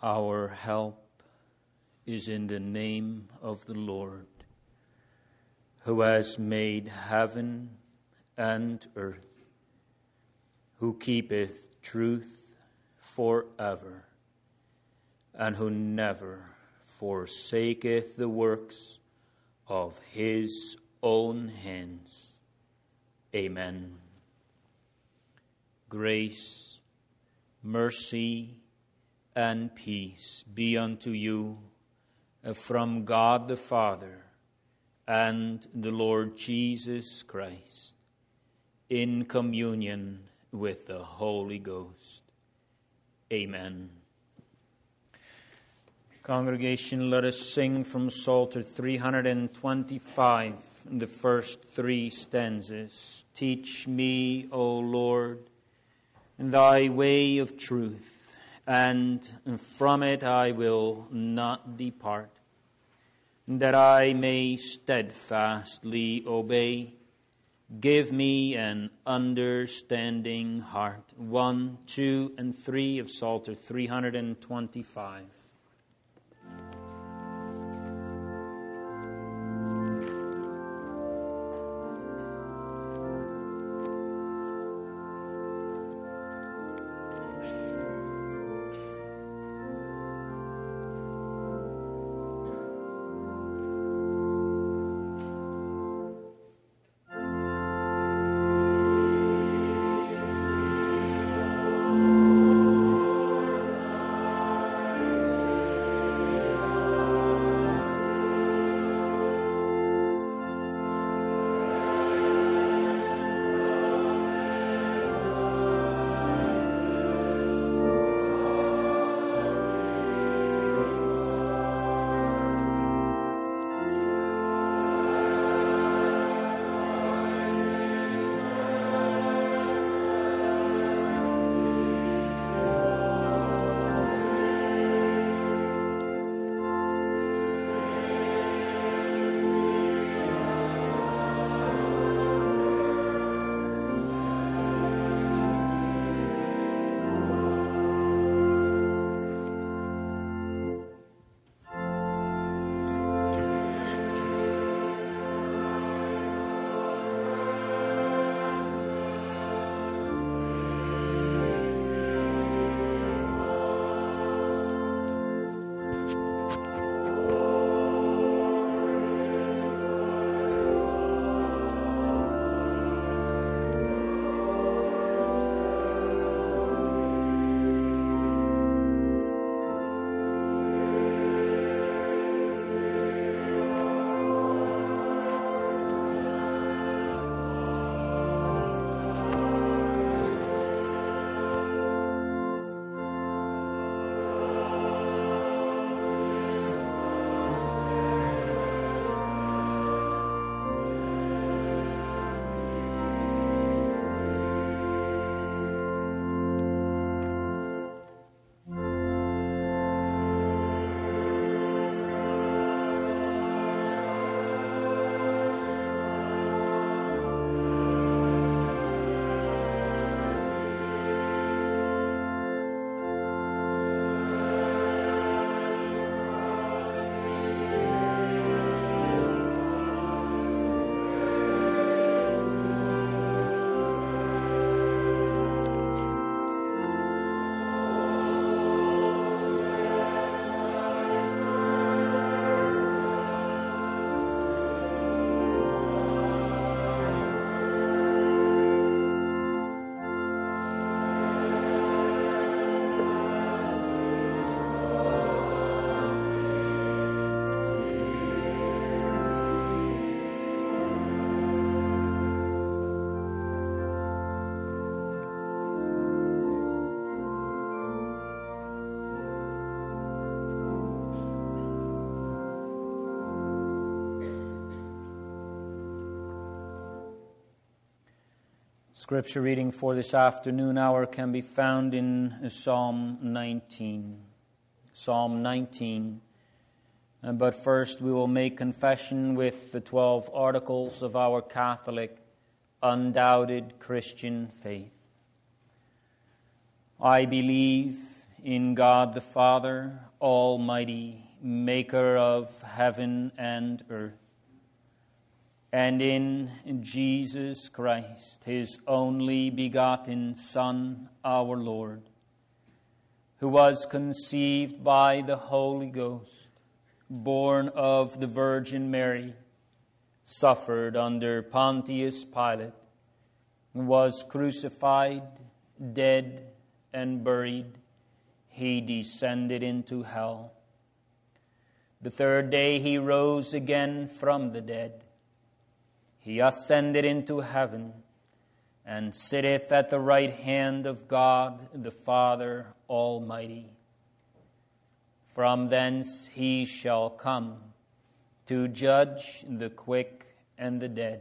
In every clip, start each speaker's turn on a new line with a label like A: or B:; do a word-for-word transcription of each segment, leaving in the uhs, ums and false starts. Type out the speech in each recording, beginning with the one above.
A: Our help is in the name of the Lord, who has made heaven and earth, who keepeth truth forever, and who never forsaketh the works of his own hands. Amen. Grace, mercy, and peace be unto you from God the Father and the Lord Jesus Christ, in communion with the Holy Ghost. Amen. Congregation, let us sing from Psalter three twenty-five, the first three stanzas. Teach me, O Lord, thy way of truth, and from it I will not depart, that I may steadfastly obey. Give me an understanding heart. One, two, and three of Psalter three twenty-five. Scripture reading for this afternoon hour can be found in Psalm nineteen. Psalm nineteen. But first we will make confession with the twelve articles of our Catholic, undoubted Christian faith. I believe in God the Father Almighty, maker of heaven and earth, and in Jesus Christ, his only begotten Son, our Lord, who was conceived by the Holy Ghost, born of the Virgin Mary, suffered under Pontius Pilate, was crucified, dead, and buried. He descended into hell. The third day he rose again from the dead. He ascended into heaven, and sitteth at the right hand of God the Father Almighty. From thence he shall come to judge the quick and the dead.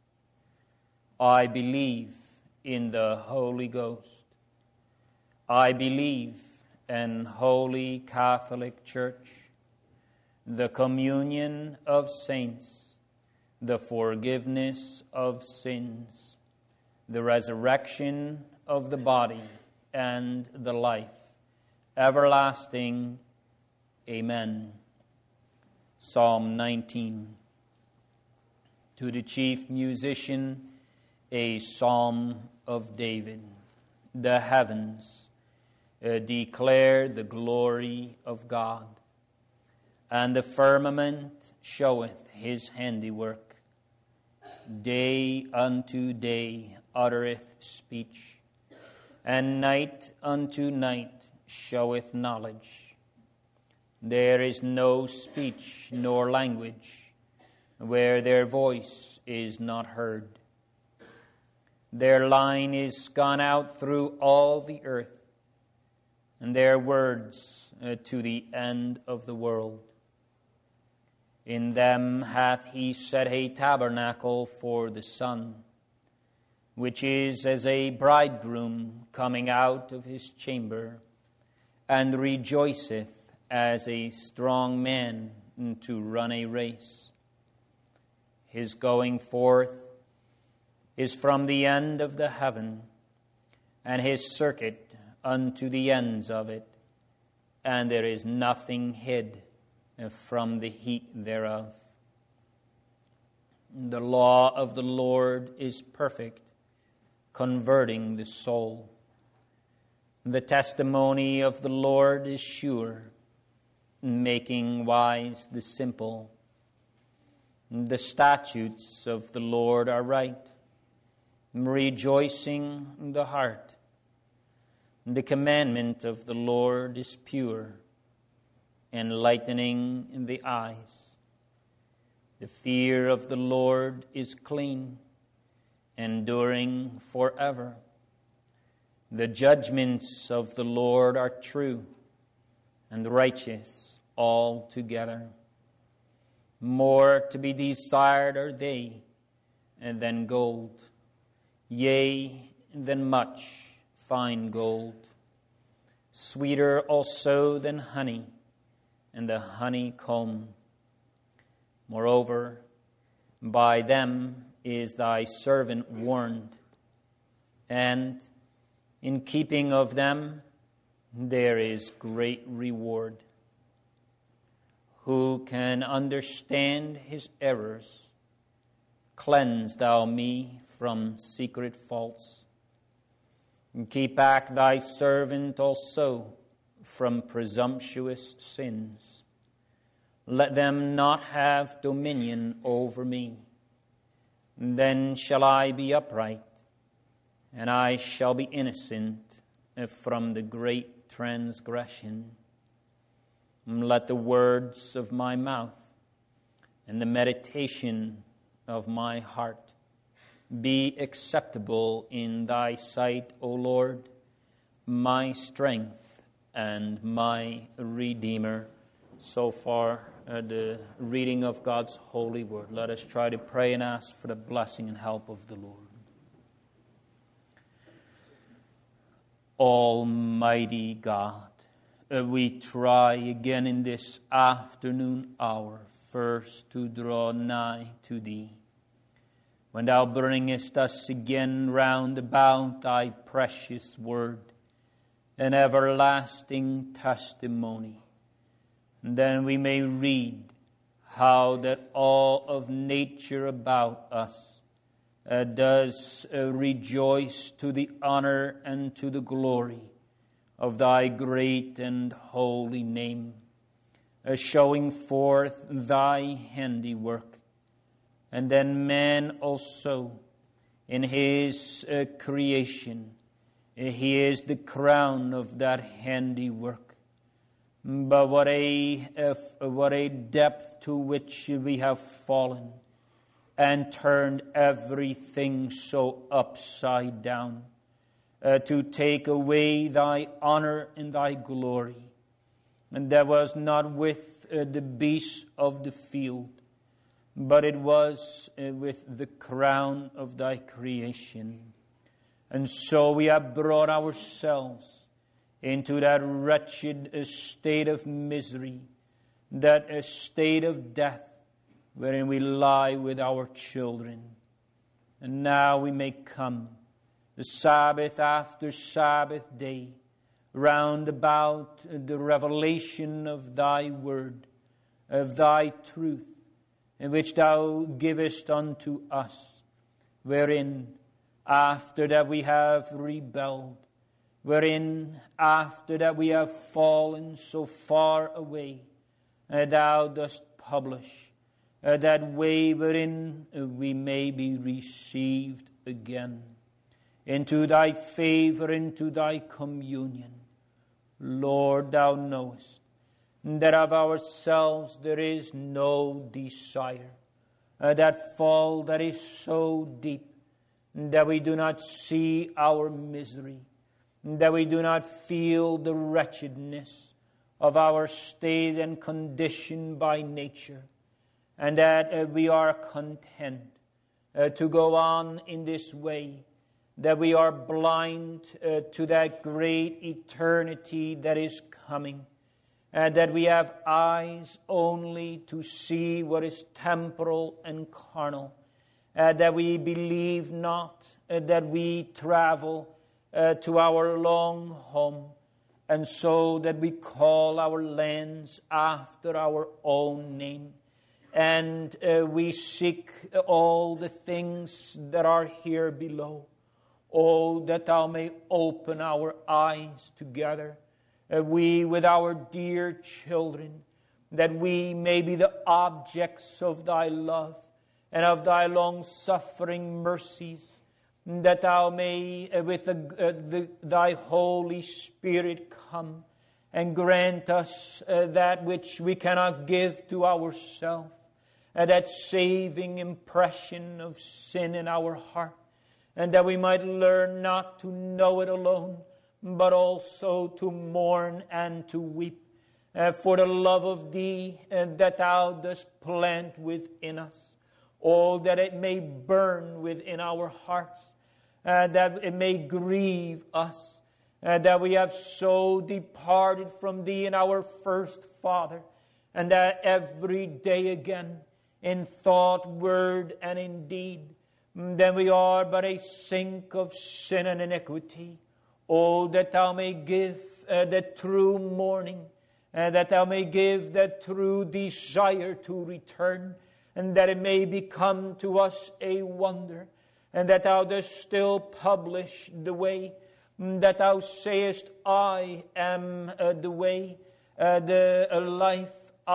A: I believe in the Holy Ghost. I believe in Holy Catholic Church, the communion of saints, the forgiveness of sins, the resurrection of the body, and the life everlasting. Amen. Psalm nineteen. To the chief musician, a psalm of David. The heavens uh, declare the glory of God, and the firmament showeth his handiwork. Day unto day uttereth speech, and night unto night showeth knowledge. There is no speech nor language where their voice is not heard. Their line is gone out through all the earth, and their words uh, to the end of the world. In them hath he set a tabernacle for the sun, which is as a bridegroom coming out of his chamber, and rejoiceth as a strong man to run a race. His going forth is from the end of the heaven, and his circuit unto the ends of it, and there is nothing hid from the heat thereof. The law of the Lord is perfect, converting the soul. The testimony of the Lord is sure, making wise the simple. The statutes of the Lord are right, rejoicing the heart. The commandment of the Lord is pure, enlightening the eyes. The fear of the Lord is clean, enduring forever. The judgments of the Lord are true and righteous altogether. More to be desired are they than gold, yea, than much fine gold. Sweeter also than honey and the honeycomb. Moreover, by them is thy servant warned, and in keeping of them there is great reward. Who can understand his errors? Cleanse thou me from secret faults. And keep back thy servant also from presumptuous sins. Let them not have dominion over me. Then shall I be upright, and I shall be innocent from the great transgression. Let the words of my mouth and the meditation of my heart be acceptable in thy sight, O Lord, my strength and my Redeemer. So far, uh, the reading of God's holy word. Let us try to pray and ask for the blessing and help of the Lord. Almighty God, uh, we try again in this afternoon hour first to draw nigh to thee. When thou bringest us again round about thy precious word, an everlasting testimony. And then we may read how that all of nature about us uh, does uh, rejoice to the honor and to the glory of thy great and holy name, uh, showing forth thy handiwork. And then man also, in his uh, creation, uh, he is the crown of that handiwork. But what a uh, what a depth to which we have fallen and turned everything so upside down, uh, to take away thy honor and thy glory. And that was not with uh, the beasts of the field, but it was uh, with the crown of thy creation. And so we have brought ourselves into that wretched uh, state of misery, that uh, state of death, wherein we lie with our children. And now we may come, the Sabbath after Sabbath day, round about the revelation of thy word, of thy truth, in which thou givest unto us, wherein after that we have rebelled, wherein after that we have fallen so far away, uh, thou dost publish uh, that way wherein uh, we may be received again into thy favor, into thy communion. Lord, thou knowest that of ourselves there is no desire, uh, that fall that is so deep that we do not see our misery, that we do not feel the wretchedness of our state and condition by nature, and that uh, we are content uh, to go on in this way, that we are blind uh, to that great eternity that is coming, and that we have eyes only to see what is temporal and carnal, uh, that we believe not uh, that we travel uh, to our long home, and so that we call our lands after our own name, and uh, we seek all the things that are here below. Oh, that thou may open our eyes together, uh, we with our dear children, that we may be the objects of thy love and of thy long-suffering mercies, that thou may, uh, with the, uh, the, thy Holy Spirit, come and grant us uh, that which we cannot give to ourselves, uh, that saving impression of sin in our heart, and that we might learn not to know it alone, but also to mourn and to weep uh, for the love of thee uh, that thou dost plant within us. Oh, that it may burn within our hearts, uh, that it may grieve us, uh, that we have so departed from thee and our first Father, and that every day again, in thought, word, and in deed, then we are but a sink of sin and iniquity. Oh, that thou may give uh, the true mourning, and that thou may give that true desire to return, and that it may become to us a wonder, and that thou dost still publish the way, that thou sayest, I am uh, the way, uh, the uh, life,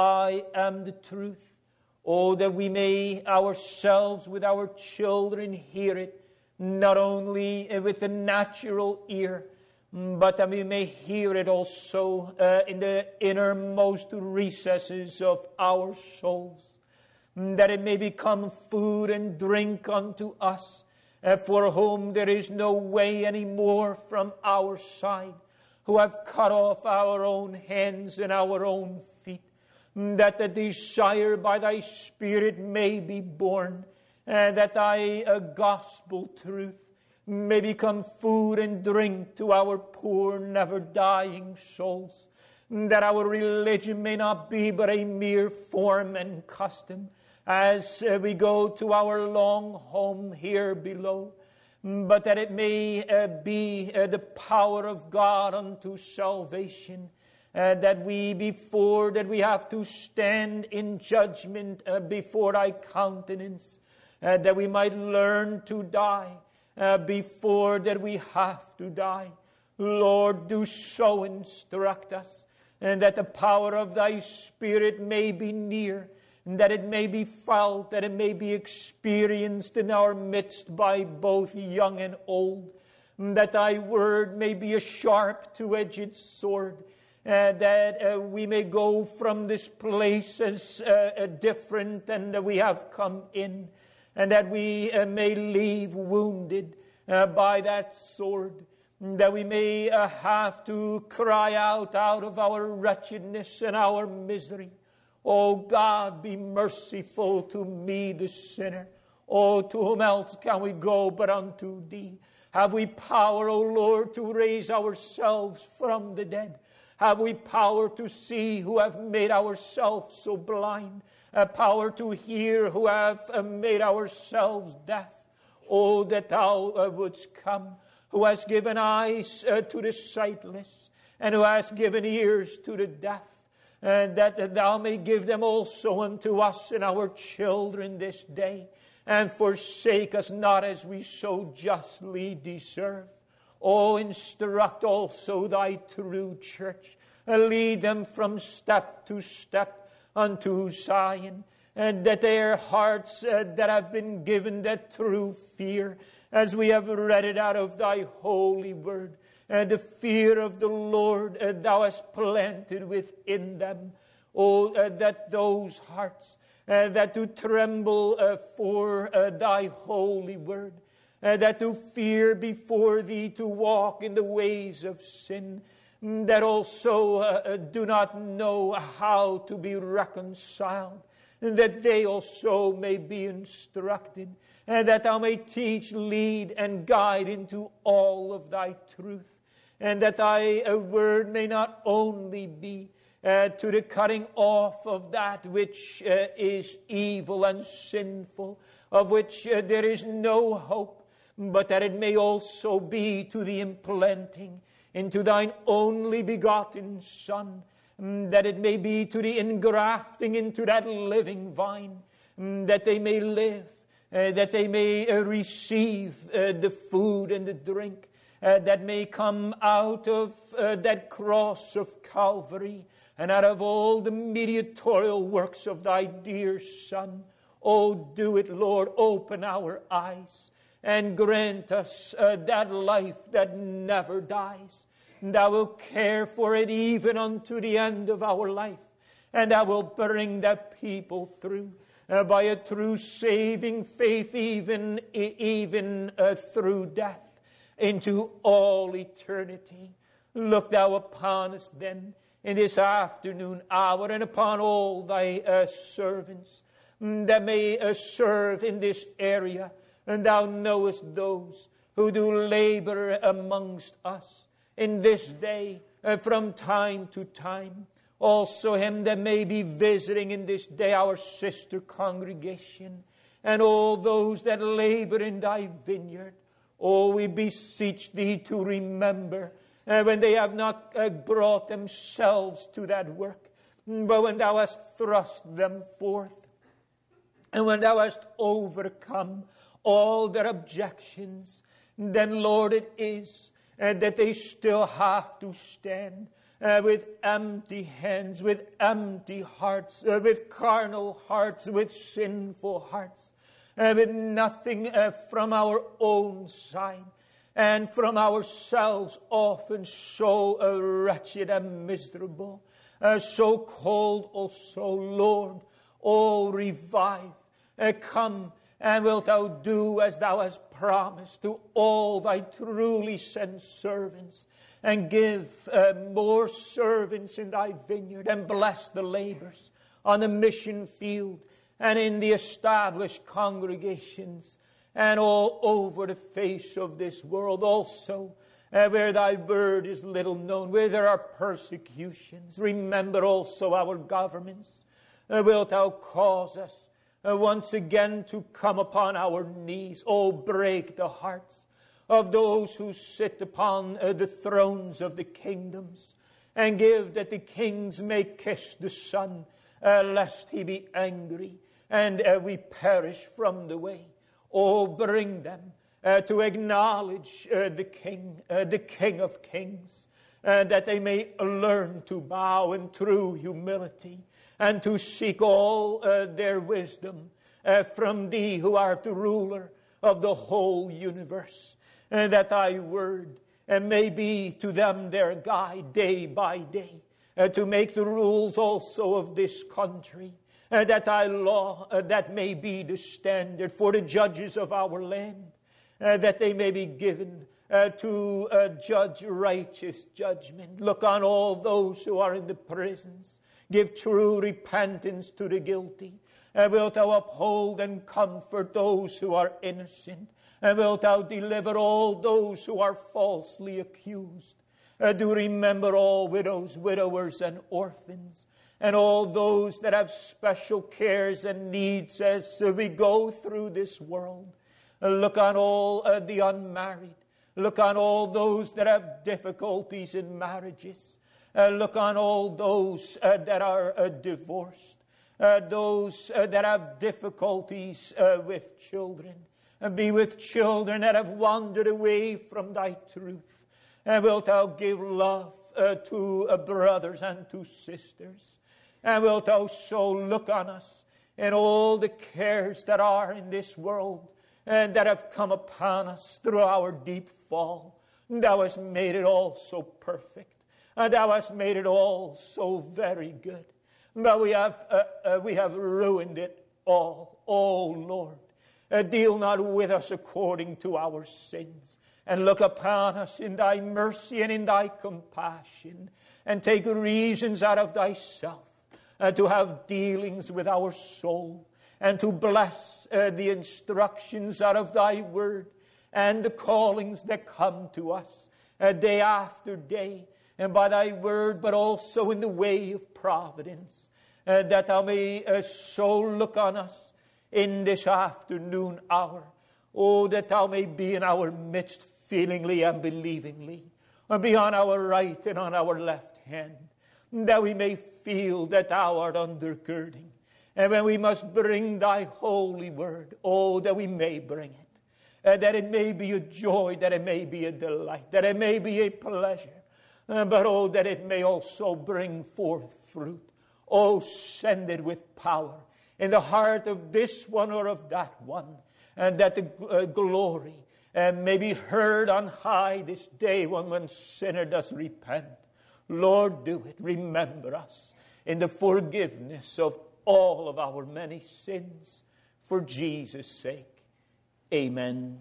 A: I am the truth. Oh, that we may ourselves with our children hear it, not only with the natural ear, but that we may hear it also uh, in the innermost recesses of our souls, that it may become food and drink unto us, uh, for whom there is no way any more from our side, who have cut off our own hands and our own feet, that the desire by thy Spirit may be born, and that thy uh, gospel truth may become food and drink to our poor, never-dying souls, that our religion may not be but a mere form and custom as uh, we go to our long home here below, but that it may uh, be uh, the power of God unto salvation, uh, that we before that we have to stand in judgment uh, before thy countenance, uh, that we might learn to die uh, before that we have to die. Lord, do so instruct us, and that the power of thy Spirit may be near, and that it may be felt, that it may be experienced in our midst by both young and old, and that thy word may be a sharp two-edged sword, uh, that uh, we may go from this place as uh, different than we have come in, and that we uh, may leave wounded uh, by that sword, that we may uh, have to cry out out of our wretchedness and our misery. Oh God, be merciful to me, the sinner. Oh, to whom else can we go but unto thee? Have we power, O Lord, to raise ourselves from the dead? Have we power to see who have made ourselves so blind? A power to hear who have uh, made ourselves deaf? Oh, that thou uh, wouldst come, who has given eyes uh, to the sightless, and who has given ears to the deaf, and that, that thou may give them also unto us and our children this day, and forsake us not as we so justly deserve. Oh, instruct also thy true church, uh, lead them from step to step unto Zion, and that their hearts uh, that have been given that true fear, as we have read it out of thy holy word, and the fear of the Lord uh, thou hast planted within them. Oh, uh, that those hearts uh, that do tremble uh, for uh, thy holy word, uh, that do fear before thee to walk in the ways of sin, that also uh, do not know how to be reconciled, that they also may be instructed, and that thou may teach, lead, and guide into all of thy truth, and that thy uh, word may not only be uh, to the cutting off of that which uh, is evil and sinful, of which uh, there is no hope, but that it may also be to the implanting into thine only begotten Son, that it may be to the engrafting into that living vine, that they may live, Uh, that they may uh, receive uh, the food and the drink uh, that may come out of uh, that cross of Calvary and out of all the mediatorial works of thy dear Son. Oh, do it, Lord. Open our eyes and grant us uh, that life that never dies. Thou wilt care for it even unto the end of our life, and thou wilt bring that people through Uh, by a true saving faith, even, even uh, through death, into all eternity. Look thou upon us then in this afternoon hour, and upon all thy uh, servants that may uh, serve in this area. And thou knowest those who do labor amongst us in this day uh, from time to time. Also him that may be visiting in this day our sister congregation, and all those that labor in thy vineyard. Oh, we beseech thee to remember uh, when they have not uh, brought themselves to that work, but when thou hast thrust them forth, and when thou hast overcome all their objections, then, Lord, it is uh, that they still have to stand Uh, with empty hands, with empty hearts, uh, with carnal hearts, with sinful hearts, uh, with nothing uh, from our own side, and from ourselves often so uh, wretched and miserable, uh, so cold also, Lord. Oh, revive, uh, come, and wilt thou do as thou hast promised to all thy truly sent servants, and give uh, more servants in thy vineyard, and bless the labors on the mission field and in the established congregations and all over the face of this world also, uh, where thy word is little known, where there are persecutions. Remember also our governments. Uh, wilt thou cause us uh, once again to come upon our knees? Oh, break the hearts of those who sit upon uh, the thrones of the kingdoms, and give that the kings may kiss the Son, uh, lest he be angry, and uh, we perish from the way. Oh, bring them uh, to acknowledge uh, the King, uh, the King of kings, uh, that they may learn to bow in true humility, and to seek all uh, their wisdom uh, from Thee, who art the ruler of the whole universe, and that Thy word and may be to them their guide day by day, uh, to make the rules also of this country, uh, that Thy law uh, that may be the standard for the judges of our land, uh, that they may be given uh, to uh, judge righteous judgment. Look on all those who are in the prisons. Give true repentance to the guilty. Uh, wilt Thou uphold and comfort those who are innocent? And wilt Thou deliver all those who are falsely accused? Uh, do remember all widows, widowers, and orphans, and all those that have special cares and needs as uh, we go through this world. Uh, look on all uh, the unmarried. Look on all those that have difficulties in marriages. Uh, look on all those uh, that are uh, divorced. Uh, those uh, that have difficulties uh, with children. And be with children that have wandered away from Thy truth. And wilt Thou give love uh, to uh, brothers and to sisters. And wilt Thou so look on us in all the cares that are in this world and that have come upon us through our deep fall. Thou hast made it all so perfect. And Thou hast made it all so very good. But we have, uh, uh, we have ruined it all. Oh, Lord. Uh, deal not with us according to our sins, and look upon us in Thy mercy and in Thy compassion, and take reasons out of Thyself uh, to have dealings with our soul, and to bless uh, the instructions out of Thy word, and the callings that come to us uh, day after day, and by Thy word, but also in the way of providence, uh, that Thou may uh, so look on us in this afternoon hour. Oh, that Thou may be in our midst feelingly and believingly, and be on our right and on our left hand, that we may feel that Thou art undergirding. And when we must bring Thy holy word, oh, that we may bring it, uh, that it may be a joy, that it may be a delight, that it may be a pleasure, uh, but oh, that it may also bring forth fruit. Oh, send it with power in the heart of this one or of that one, and that the uh, glory uh, may be heard on high this day when when sinner does repent. Lord, do it. Remember us in the forgiveness of all of our many sins, for Jesus' sake. Amen.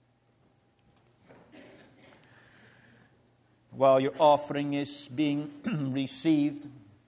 A: While your offering is being received,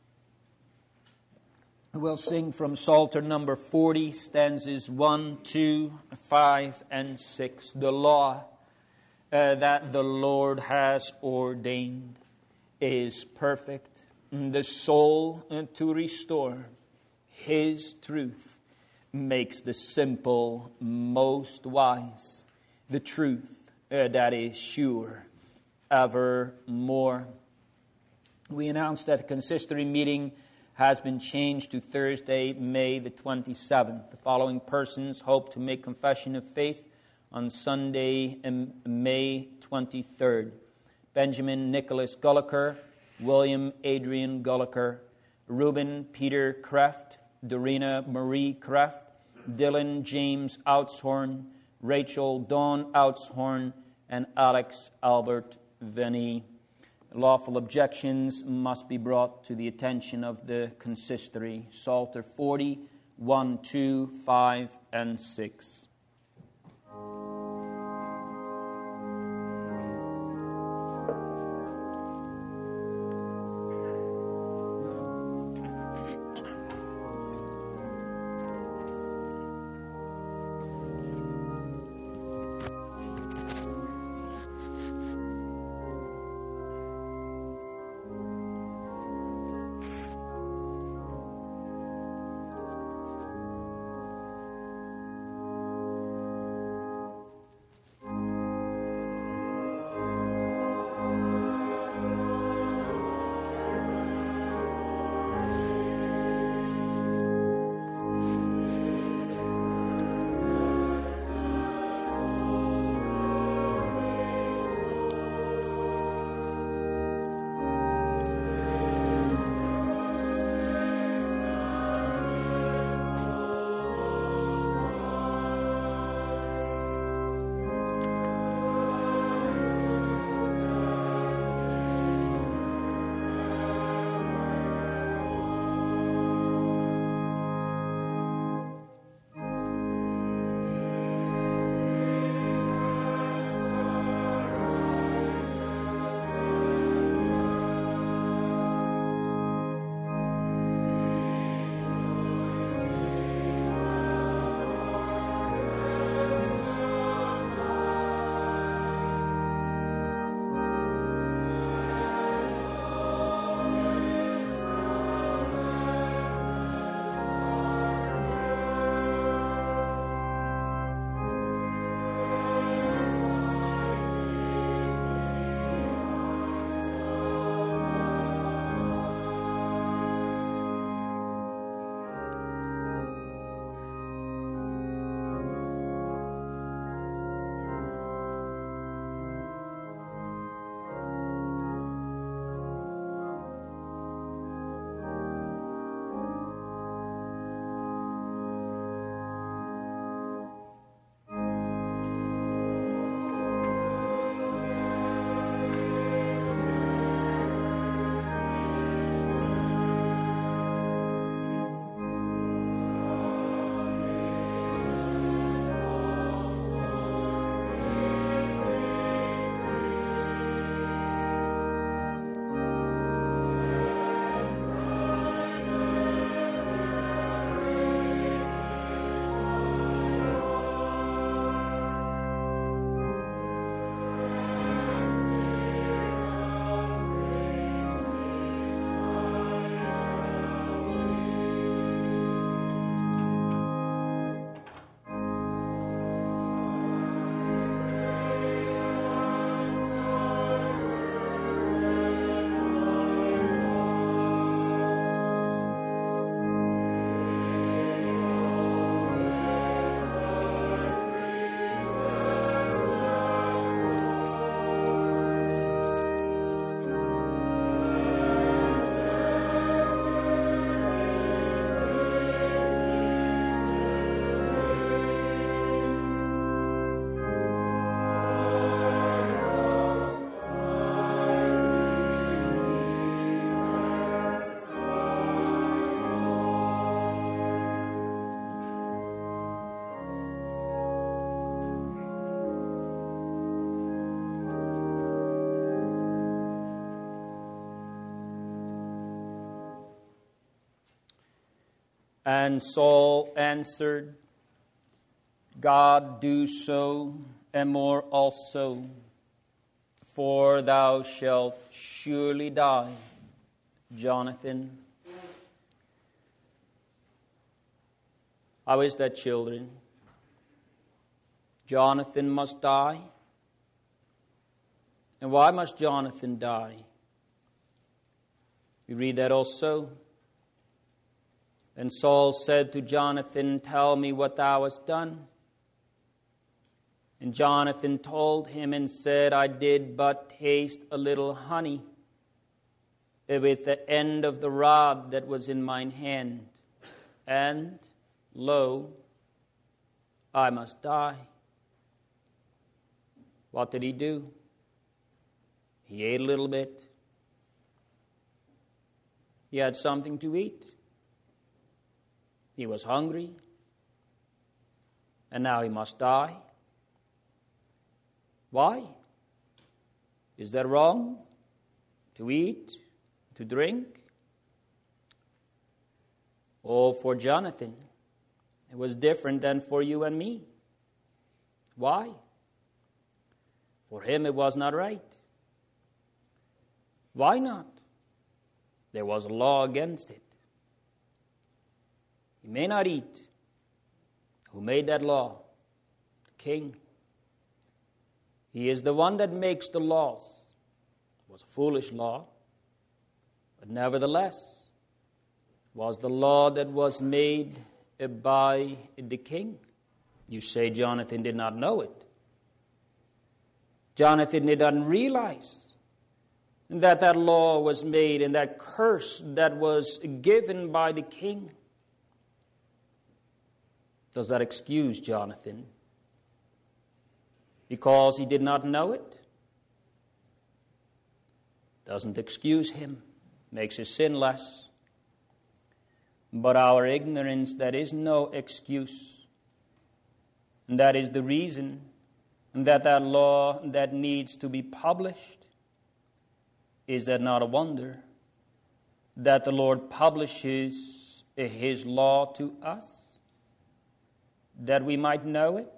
A: we'll sing from Psalter number forty, stanzas one, two, five, and six. The law uh, that the Lord has ordained is perfect, the soul uh, to restore. His truth makes the simple most wise, the truth uh, that is sure evermore. We announced that the consistory meeting has been changed to Thursday, May the twenty-seventh. The following persons hope to make confession of faith on Sunday, May twenty-third. Benjamin Nicholas Gulliker, William Adrian Gulliker, Reuben Peter Kreft, Dorina Marie Kreft, Dylan James Outshorn, Rachel Dawn Outshorn, and Alex Albert Venny. Lawful objections must be brought to the attention of the consistory. Psalter forty, one, two, five, and six. And Saul answered, God do so, and more also, for thou shalt surely die, Jonathan. How is that, children? Jonathan must die. And why must Jonathan die? We read that also. Then Saul said to Jonathan, tell me what thou hast done. And Jonathan told him and said, I did but taste a little honey with the end of the rod that was in mine hand. And, lo, I must die. What did he do? He ate a little bit. He had something to eat. He was hungry. And now he must die. Why? Is that wrong? To eat? To drink? Oh, for Jonathan, it was different than for you and me. Why? For him it was not right. Why not? There was a law against it. You may not eat. Who made that law? The king. He is the one that makes the laws. It was a foolish law, but nevertheless, it was the law that was made by the king. You say Jonathan did not know it. Jonathan did not realize that that law was made and that curse that was given by the king. Does that excuse Jonathan? Because he did not know it? Doesn't excuse him. Makes his sin less. But our ignorance, that is no excuse. And that is the reason that that law that needs to be published. Is that not a wonder that the Lord publishes His law to us? That we might know it?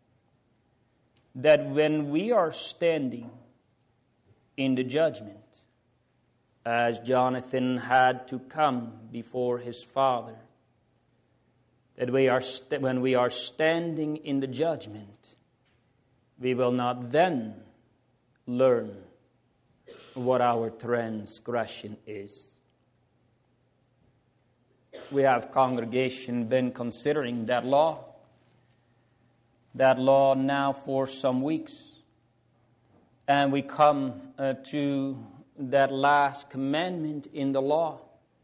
A: That when we are standing in the judgment, as Jonathan had to come before his father, that we are st- when we are standing in the judgment, we will not then learn what our transgression is. We have, congregation, been considering that law. That law now for some weeks. And we come uh, to that last commandment in the law.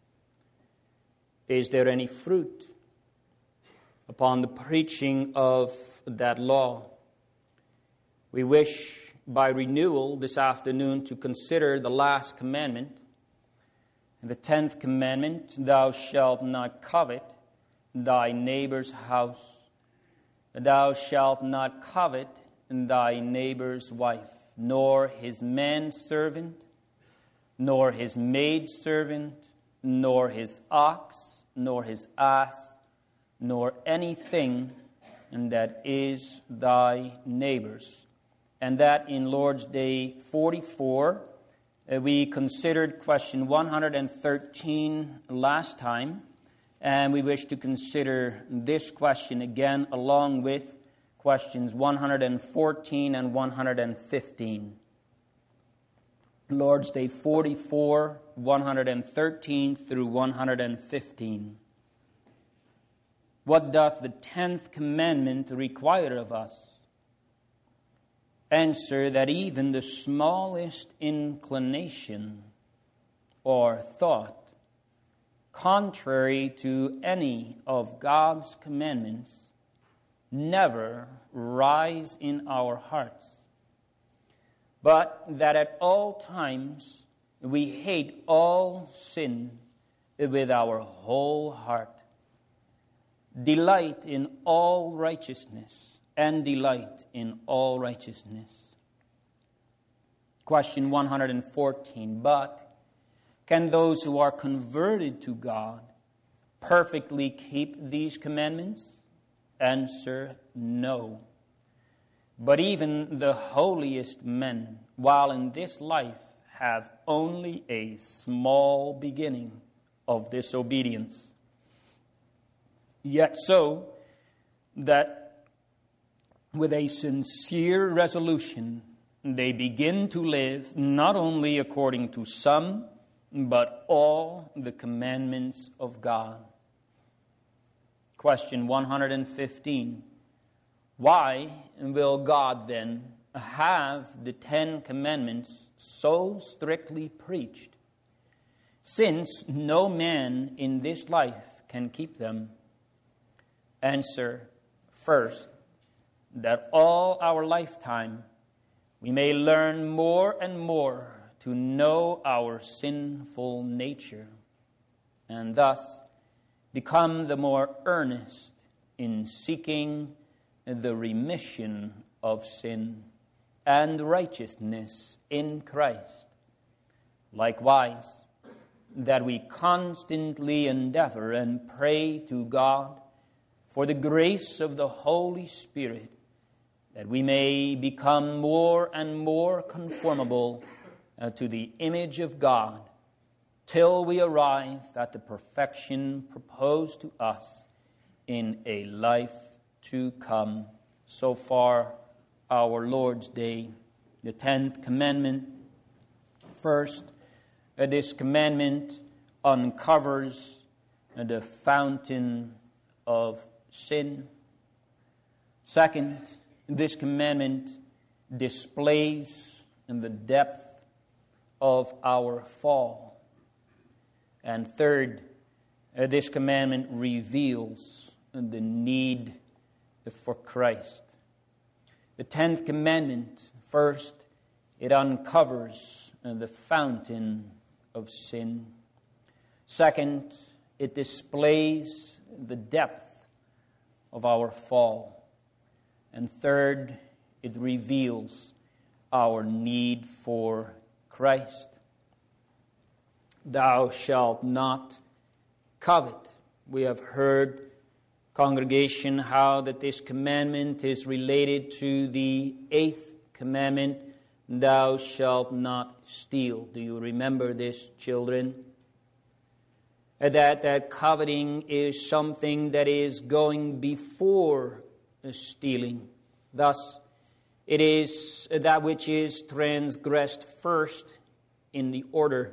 A: Is there any fruit upon the preaching of that law? We wish by renewal this afternoon to consider the last commandment. The tenth commandment, thou shalt not covet thy neighbor's house. Thou shalt not covet thy neighbor's wife, nor his manservant, nor his maidservant, nor his ox, nor his ass, nor anything that is thy neighbor's. And that in Lord's Day forty-four, uh, we considered question one hundred thirteen last time. And we wish to consider this question again along with questions one hundred fourteen and one hundred fifteen. Lord's Day forty-four, one hundred thirteen through one hundred fifteen. What doth the tenth commandment require of us? Answer that even the smallest inclination or thought contrary to any of God's commandments never rise in our hearts, but that at all times we hate all sin with our whole heart, delight in all righteousness, and delight in all righteousness. Question one hundred fourteen, but can those who are converted to God perfectly keep these commandments? Answer, no. But even the holiest men, while in this life, have only a small beginning of disobedience. Yet so that with a sincere resolution, they begin to live not only according to some, but all the commandments of God. Question one hundred fifteen. Why will God then have the Ten Commandments so strictly preached, since no man in this life can keep them? Answer, first, that all our lifetime we may learn more and more to know our sinful nature, and thus become the more earnest in seeking the remission of sin and righteousness in Christ. Likewise, that we constantly endeavor and pray to God for the grace of the Holy Spirit, that we may become more and more conformable uh, to the image of God, till we arrive at the perfection proposed to us in a life to come. So far, our Lord's Day. The tenth commandment. First, uh, this commandment uncovers uh, the fountain of sin. Second, this commandment displays the depth of our fall. And third, uh, this commandment reveals the need for Christ. The tenth commandment, first, it uncovers uh, the fountain of sin. Second, it displays the depth of our fall. And third, it reveals our need for Christ. Thou shalt not covet. We have heard, congregation, how that this commandment is related to the eighth commandment, thou shalt not steal. Do you remember this, children? That, that coveting is something that is going before stealing. Thus, it is that which is transgressed first in the order.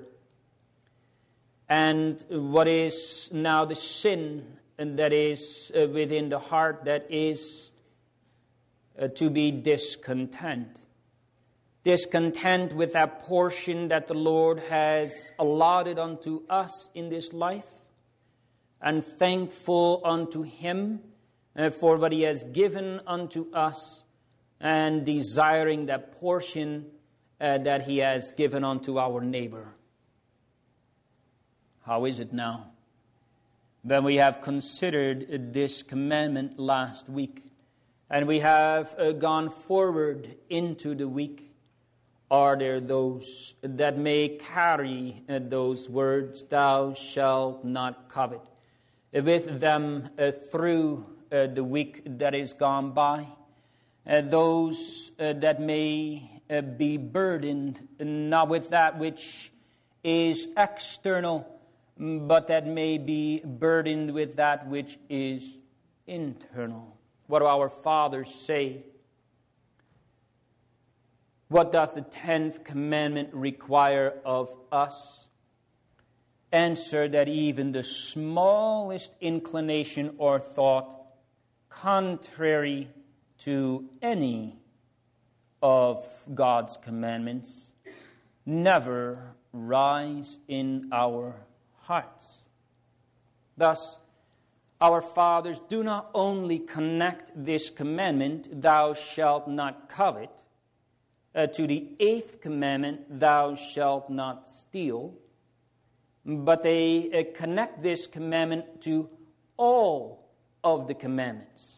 A: And what is now the sin and that is uh, within the heart, that is uh, to be discontent. Discontent with that portion that the Lord has allotted unto us in this life, and thankful unto Him uh, for what He has given unto us, and desiring that portion uh, that He has given unto our neighbor. How is it now? When we have considered this commandment last week, and we have uh, gone forward into the week, are there those that may carry uh, those words, thou shalt not covet, with them uh, through uh, the week that is gone by? Uh, those uh, that may uh, be burdened not with that which is external, but that may be burdened with that which is internal. What do our fathers say? What doth the tenth commandment require of us? Answer, that even the smallest inclination or thought contrary to any of God's commandments never rise in our hearts. Thus, our fathers do not only connect this commandment, thou shalt not covet, uh, to the eighth commandment, thou shalt not steal, but they uh, connect this commandment to all of the commandments.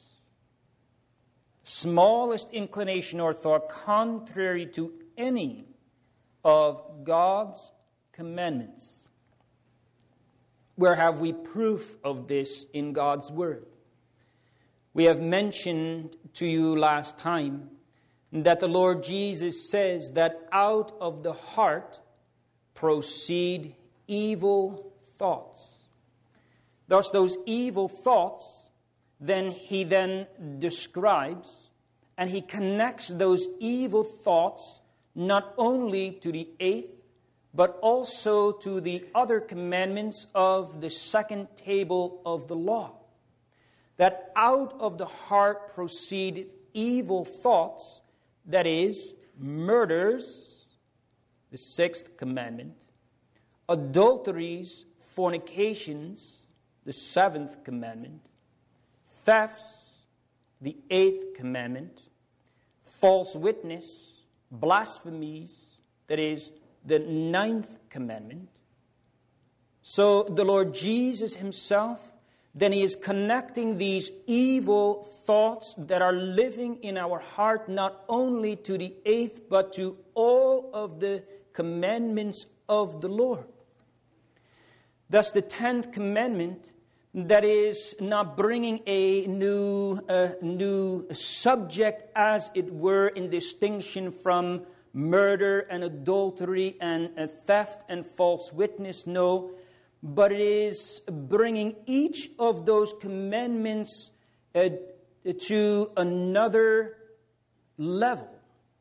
A: Smallest inclination or thought contrary to any of God's commandments. Where have we proof of this in God's Word? We have mentioned to you last time that the Lord Jesus says that out of the heart proceed evil thoughts. Thus those evil thoughts, then he then describes and he connects those evil thoughts not only to the eighth, but also to the other commandments of the second table of the law. That out of the heart proceed evil thoughts, that is, murders, the sixth commandment, adulteries, fornications, the seventh commandment, thefts, the eighth commandment, false witness, blasphemies, that is, the ninth commandment. So the Lord Jesus himself, then he is connecting these evil thoughts that are living in our heart not only to the eighth, but to all of the commandments of the Lord. Thus the tenth commandment, that is not bringing a new, uh, new subject, as it were, in distinction from murder and adultery and uh, theft and false witness. No, but it is bringing each of those commandments uh, to another level.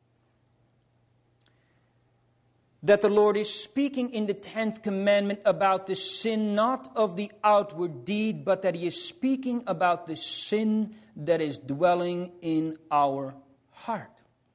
A: That the Lord is speaking in the tenth commandment about the sin not of the outward deed, but that he is speaking about the sin that is dwelling in our heart.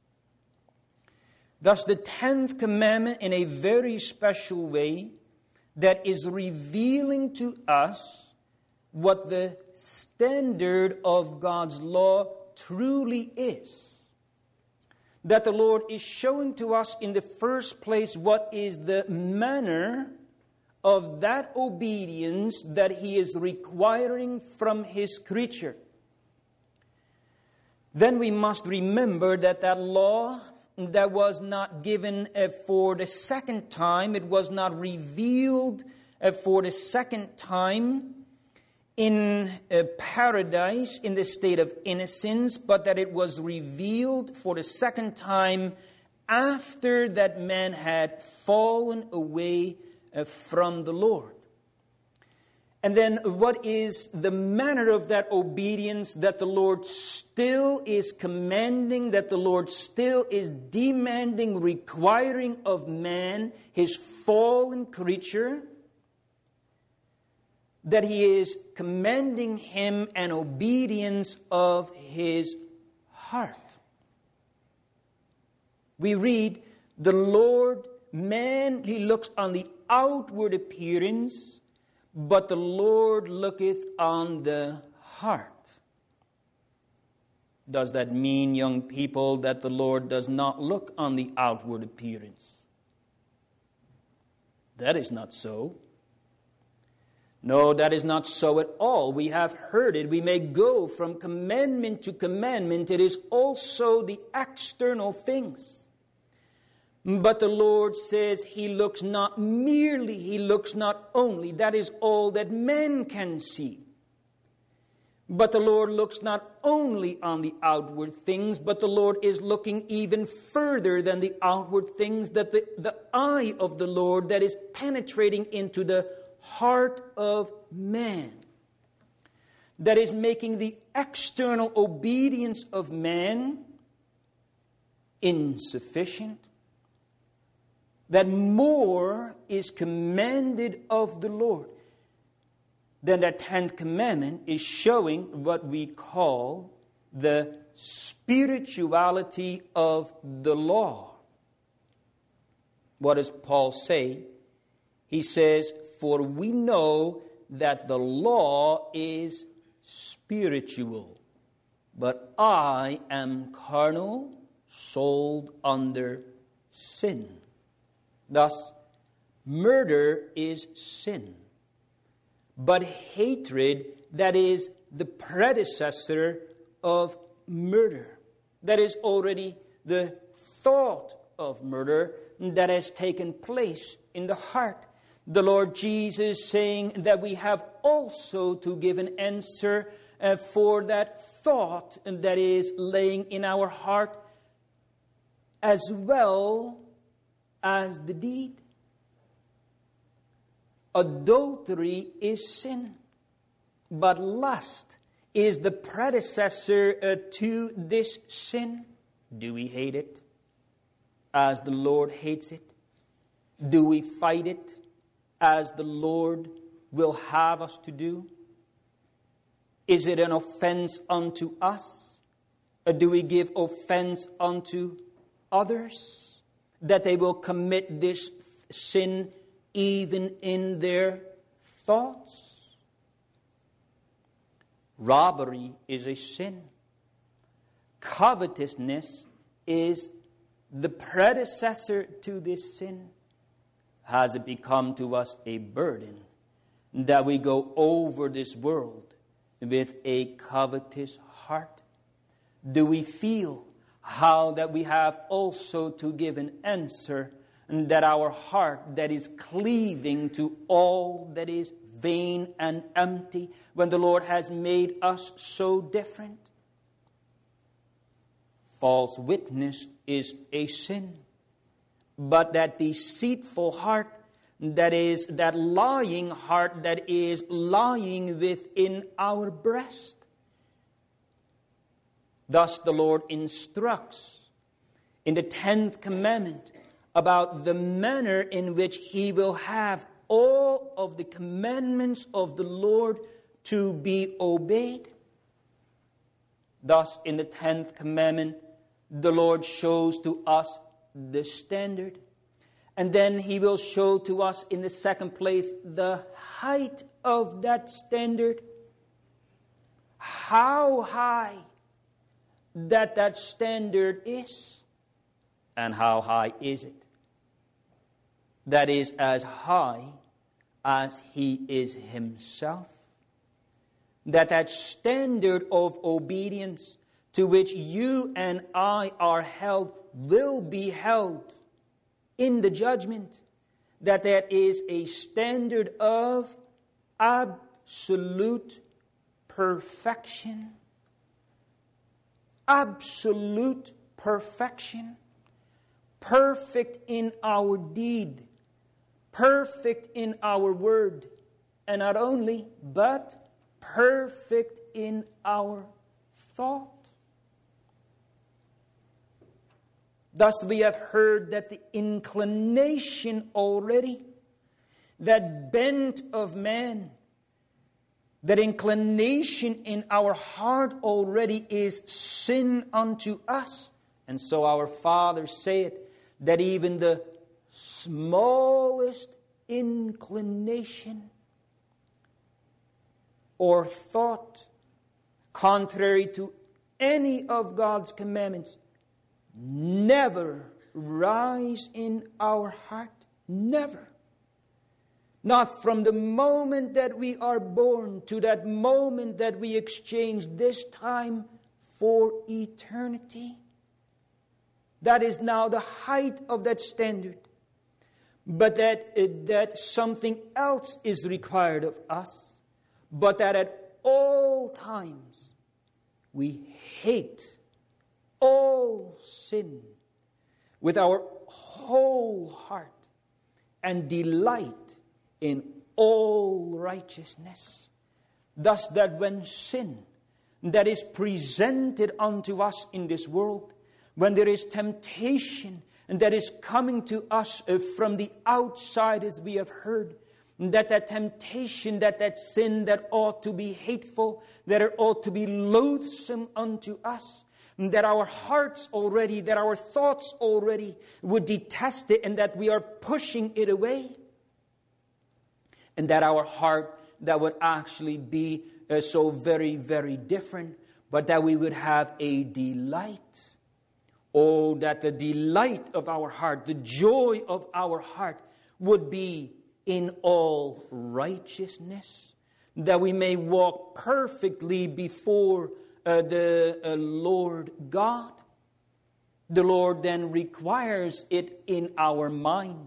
A: Thus the tenth commandment, in a very special way, that is revealing to us what the standard of God's law truly is. That the Lord is showing to us in the first place what is the manner of that obedience that he is requiring from his creature. Then we must remember that that law that was not given uh, for the second time, it was not revealed uh, for the second time in uh, paradise, in the state of innocence, but that it was revealed for the second time after that man had fallen away uh, from the Lord. And then what is the manner of that obedience that the Lord still is commanding, that the Lord still is demanding, requiring of man, his fallen creature? That he is commanding him an obedience of his heart. We read, the Lord, man, he looks on the outward appearance, but the Lord looketh on the heart. Does that mean, young people, that the Lord does not look on the outward appearance? That is not so. No, that is not so at all. We have heard it. We may go from commandment to commandment. It is also the external things. But the Lord says he looks not merely, he looks not only. That is all that men can see. But the Lord looks not only on the outward things, but the Lord is looking even further than the outward things, that the, the eye of the Lord that is penetrating into the heart of man, that is making the external obedience of man insufficient, that more is commanded of the Lord. Then that tenth commandment is showing what we call the spirituality of the law. What does Paul say? He says, for we know that the law is spiritual, but I am carnal, sold under sin. Thus, murder is sin. But hatred, that is the predecessor of murder. That is already the thought of murder that has taken place in the heart. The Lord Jesus saying that we have also to give an answer uh, for that thought that is laying in our heart, as well as the deed. Adultery is sin, but lust is the predecessor uh, to this sin. Do we hate it as the Lord hates it? Do we fight it as the Lord will have us to do? Is it an offense unto us? Or do we give offense unto others, that they will commit this sin even in their thoughts? Robbery is a sin. Covetousness is the predecessor to this sin. Has it become to us a burden that we go over this world with a covetous heart? Do we feel how that we have also to give an answer, and that our heart that is cleaving to all that is vain and empty, when the Lord has made us so different? False witness is a sin. But that deceitful heart, that is that lying heart that is lying within our breast. Thus the Lord instructs in the tenth commandment about the manner in which He will have all of the commandments of the Lord to be obeyed. Thus in the tenth commandment, the Lord shows to us the standard. And then He will show to us in the second place the height of that standard. How high that that standard is. And how high is it? That is as high as He is Himself. That that standard of obedience to which you and I are held will be held in the judgment. That that is a standard of absolute perfection. Absolute perfection. Perfect in our deed. Perfect in our word. And not only, but perfect in our thought. Thus we have heard that the inclination already, that bent of man, that inclination in our heart already is sin unto us. And so our Father saith that even the smallest inclination or thought contrary to any of God's commandments never rise in our heart. Never. Not from the moment that we are born to that moment that we exchange this time for eternity. That is now the height of that standard. But that, uh, that something else is required of us. But that at all times we hate all sin with our whole heart and delight in all righteousness. Thus that when sin that is presented unto us in this world, when there is temptation and that is coming to us from the outside, as we have heard, that that temptation, that that sin that ought to be hateful, that it ought to be loathsome unto us, that our hearts already, that our thoughts already would detest it, and that we are pushing it away. And that our heart that would actually be uh, so very, very different, but that we would have a delight. Oh, that the delight of our heart, the joy of our heart would be in all righteousness. That we may walk perfectly before uh, the uh, Lord God. The Lord then requires it in our mind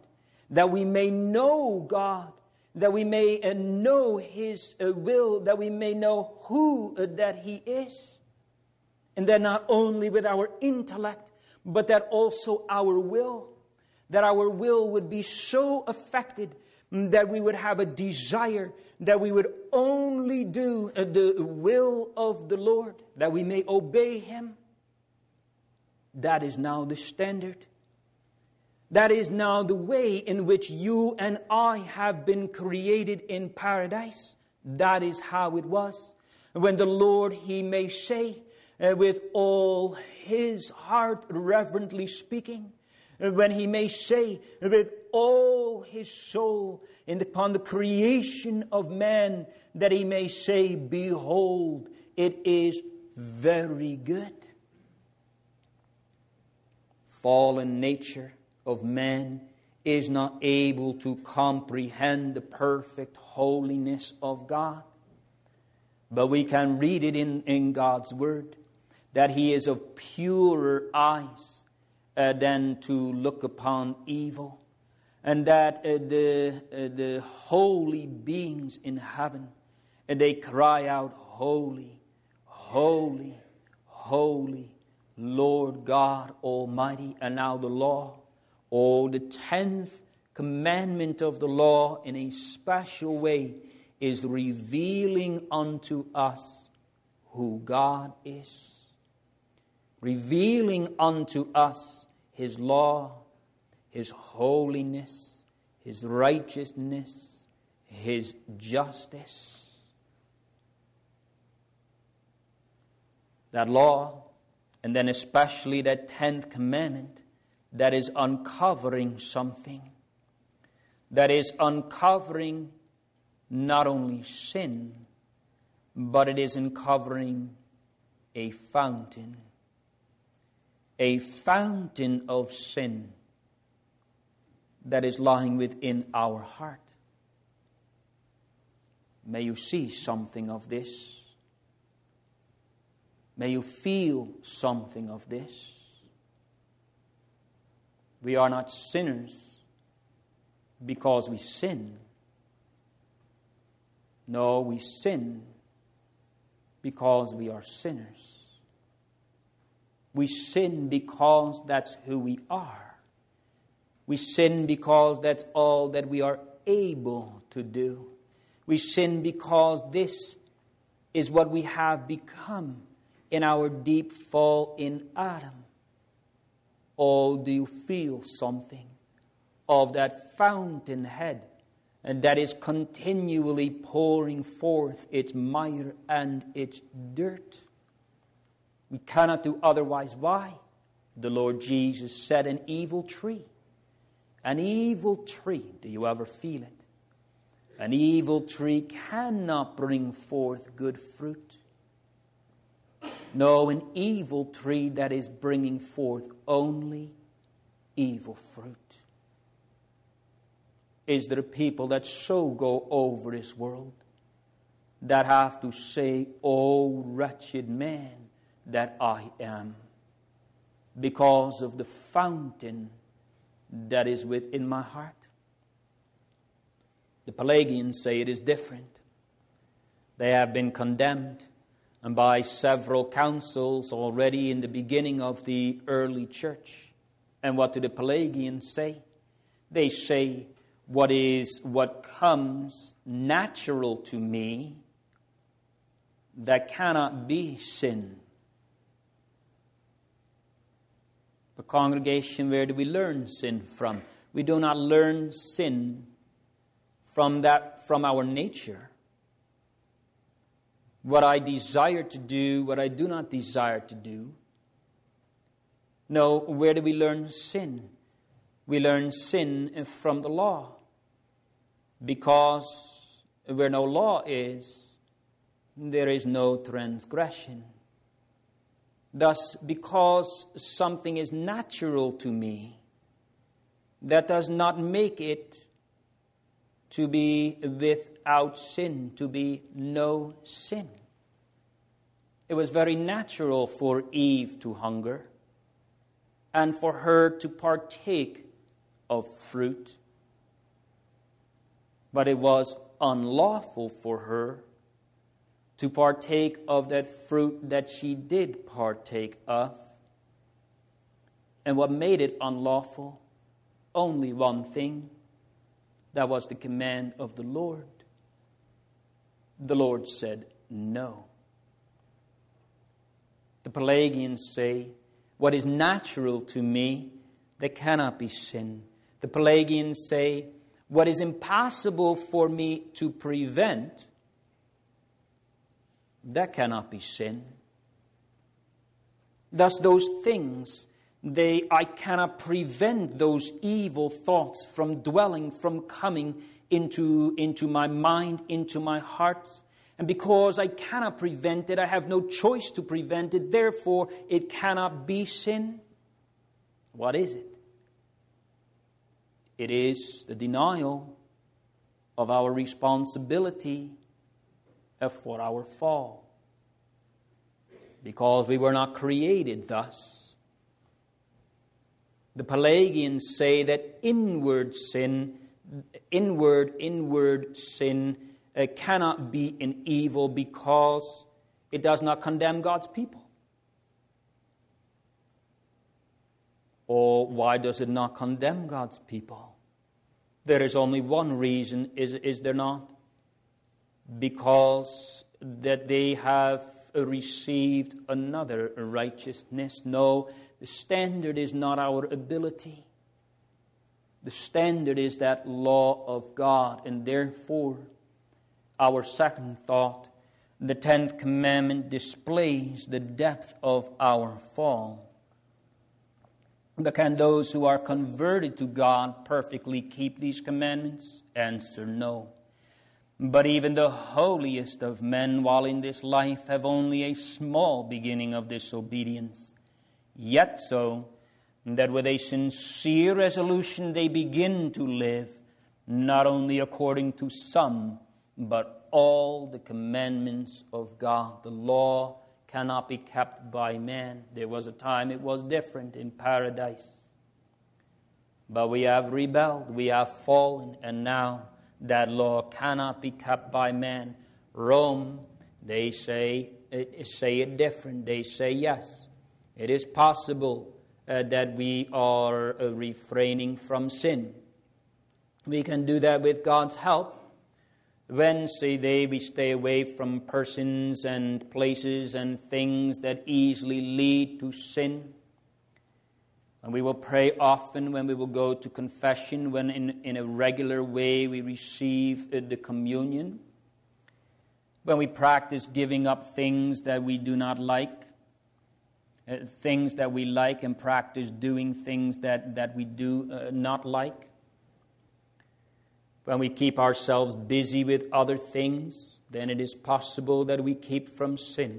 A: that we may know God, that we may uh, know His uh, will, that we may know who uh, that He is. And that not only with our intellect, but that also our will, that our will would be so affected that we would have a desire, that we would only do uh, the will of the Lord, that we may obey Him. That is now the standard. That is now the way in which you and I have been created in paradise. That is how it was. When the Lord, He may say, uh, with all His heart reverently speaking, uh, when He may say with all His soul in the, upon the creation of man, that He may say, behold, it is very good. Fallen nature of man is not able to comprehend the perfect holiness of God. But we can read it in, in God's Word, that He is of purer eyes uh, than to look upon evil. And that uh, the, uh, the holy beings in heaven, and they cry out, holy, holy, holy, Lord God Almighty. And now the law, oh, the tenth commandment of the law in a special way is revealing unto us who God is. Revealing unto us His law, His holiness, His righteousness, His justice. That law, and then especially that tenth commandment, that is uncovering something. That is uncovering not only sin, but it is uncovering a fountain. A fountain of sin that is lying within our heart. May you see something of this. May you feel something of this. We are not sinners because we sin. No, we sin because we are sinners. We sin because that's who we are. We sin because that's all that we are able to do. We sin because this is what we have become in our deep fall in Adam. Oh, do you feel something of that fountainhead and that is continually pouring forth its mire and its dirt? We cannot do otherwise. Why? The Lord Jesus said, an evil tree. An evil tree, do you ever feel it? An evil tree cannot bring forth good fruit. No, an evil tree that is bringing forth only evil fruit. Is there people that so go over this world that have to say, oh, wretched man that I am, because of the fountain that is within my heart? The Pelagians say it is different. They have been condemned and by several councils already in the beginning of the early church. And what do the Pelagians say? They say, what is what comes natural to me that cannot be sin. The congregation, where do we learn sin from? We do not learn sin from that from our nature. What I desire to do, what I do not desire to do. No, where do we learn sin? We learn sin from the law. Because where no law is, there is no transgression. Thus, because something is natural to me, that does not make it to be without sin, to be no sin. It was very natural for Eve to hunger and for her to partake of fruit but it was unlawful for her to partake of that fruit that she did partake of. And what made it unlawful? Only one thing. That was the command of the Lord. The Lord said no. The Pelagians say, what is natural to me, that cannot be sin. The Pelagians say, what is impossible for me to prevent, that cannot be sin. Thus those things, they I cannot prevent those evil thoughts from dwelling, from coming into, into my mind, into my heart. And because I cannot prevent it, I have no choice to prevent it. Therefore, it cannot be sin. What is it? It is the denial of our responsibility for our fall. Because we were not created thus. The Pelagians say that inward sin, inward, inward sin uh, cannot be an evil because it does not condemn God's people. Or why does it not condemn God's people? There is only one reason, is, is there not? Because that they have received another righteousness. No, the standard is not our ability. The standard is that law of God. And therefore, our second thought, the tenth commandment displays the depth of our fall. But can those who are converted to God perfectly keep these commandments? Answer, no. But even the holiest of men, while in this life, have only a small beginning of disobedience. Yet so, that with a sincere resolution they begin to live, not only according to some, but all the commandments of God. The law cannot be kept by man. There was a time it was different in paradise. But we have rebelled, we have fallen, and now that law cannot be kept by man. Rome, they say, say it different. They say, yes, it is possible uh, that we are uh, refraining from sin. We can do that with God's help. When, say they, we stay away from persons and places and things that easily lead to sin. And we will pray often when we will go to confession, when in, in a regular way we receive uh, the communion. When we practice giving up things that we do not like, uh, things that we like, and practice doing things that, that we do uh, not like. When we keep ourselves busy with other things, then it is possible that we keep from sin.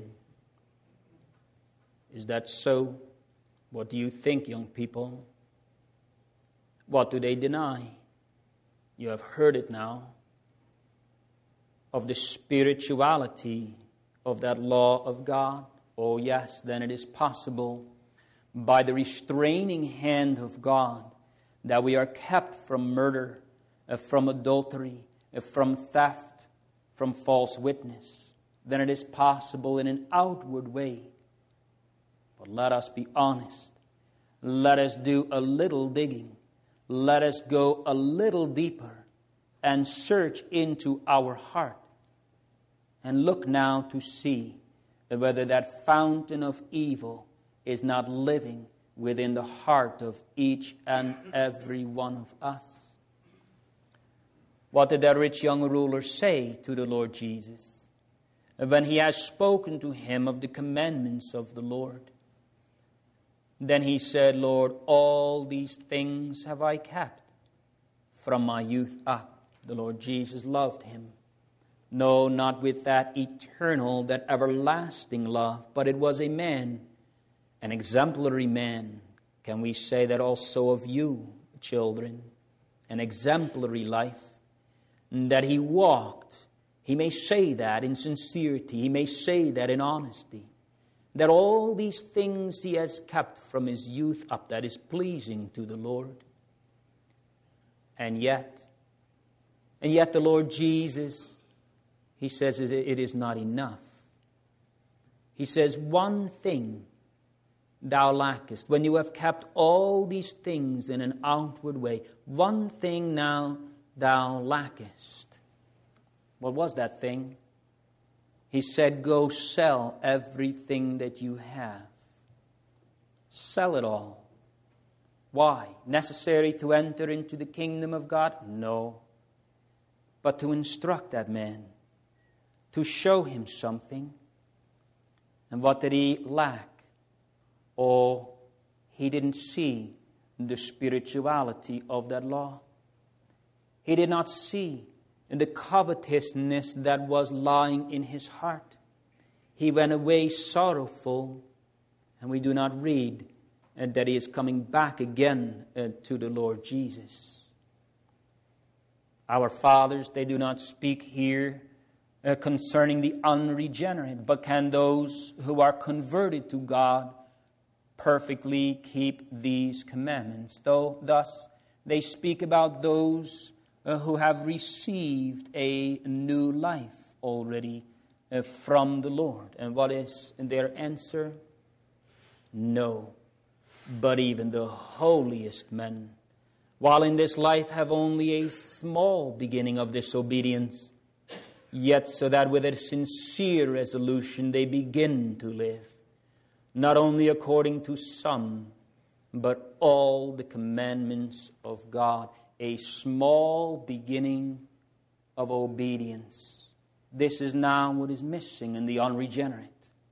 A: Is that so? What do you think, young people? What do they deny? You have heard it now. Of the spirituality of that law of God. Oh yes, then it is possible by the restraining hand of God that we are kept from murder, Uh, from adultery, uh, from theft, from false witness. Then it is possible in an outward way. But let us be honest. Let us do a little digging. Let us go a little deeper and search into our heart. And look now to see whether that fountain of evil is not living within the heart of each and every one of us. What did that rich young ruler say to the Lord Jesus when he has spoken to him of the commandments of the Lord? Then he said, Lord, all these things have I kept from my youth up. The Lord Jesus loved him. No, not with that eternal, that everlasting love, but it was a man, an exemplary man. Can we say that also of you, children? An exemplary life. That he walked, he may say that in sincerity, he may say that in honesty, that all these things he has kept from his youth up, that is pleasing to the Lord. And yet, And yet the Lord Jesus, he says it is not enough. He says, one thing thou lackest. When you have kept all these things in an outward way, one thing now thou lackest. What was that thing? He said, go sell everything that you have. Sell it all. Why? Necessary to enter into the kingdom of God? No. But to instruct that man, to show him something. And what did he lack? Oh, he didn't see the spirituality of that law. He did not see the covetousness that was lying in his heart. He went away sorrowful, and we do not read uh, that he is coming back again uh, to the Lord Jesus. Our fathers, they do not speak here uh, concerning the unregenerate, but can those who are converted to God perfectly keep these commandments? Though thus they speak about those uh, who have received a new life already uh, from the Lord. And what is their answer? No, but even the holiest men, while in this life have only a small beginning of disobedience, yet so that with a sincere resolution they begin to live, not only according to some, but all the commandments of God. A small beginning of obedience. This is now what is missing in the unregenerate.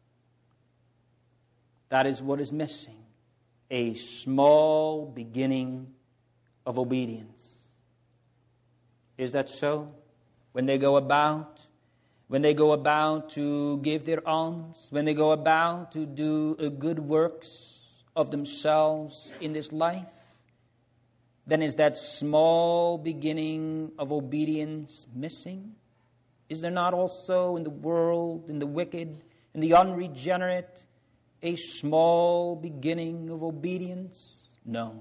A: That is what is missing. A small beginning of obedience. Is that so? When they go about, when they go about to give their alms, when they go about to do good works of themselves in this life, then is that small beginning of obedience missing? Is there not also in the world, in the wicked, in the unregenerate, a small beginning of obedience? No.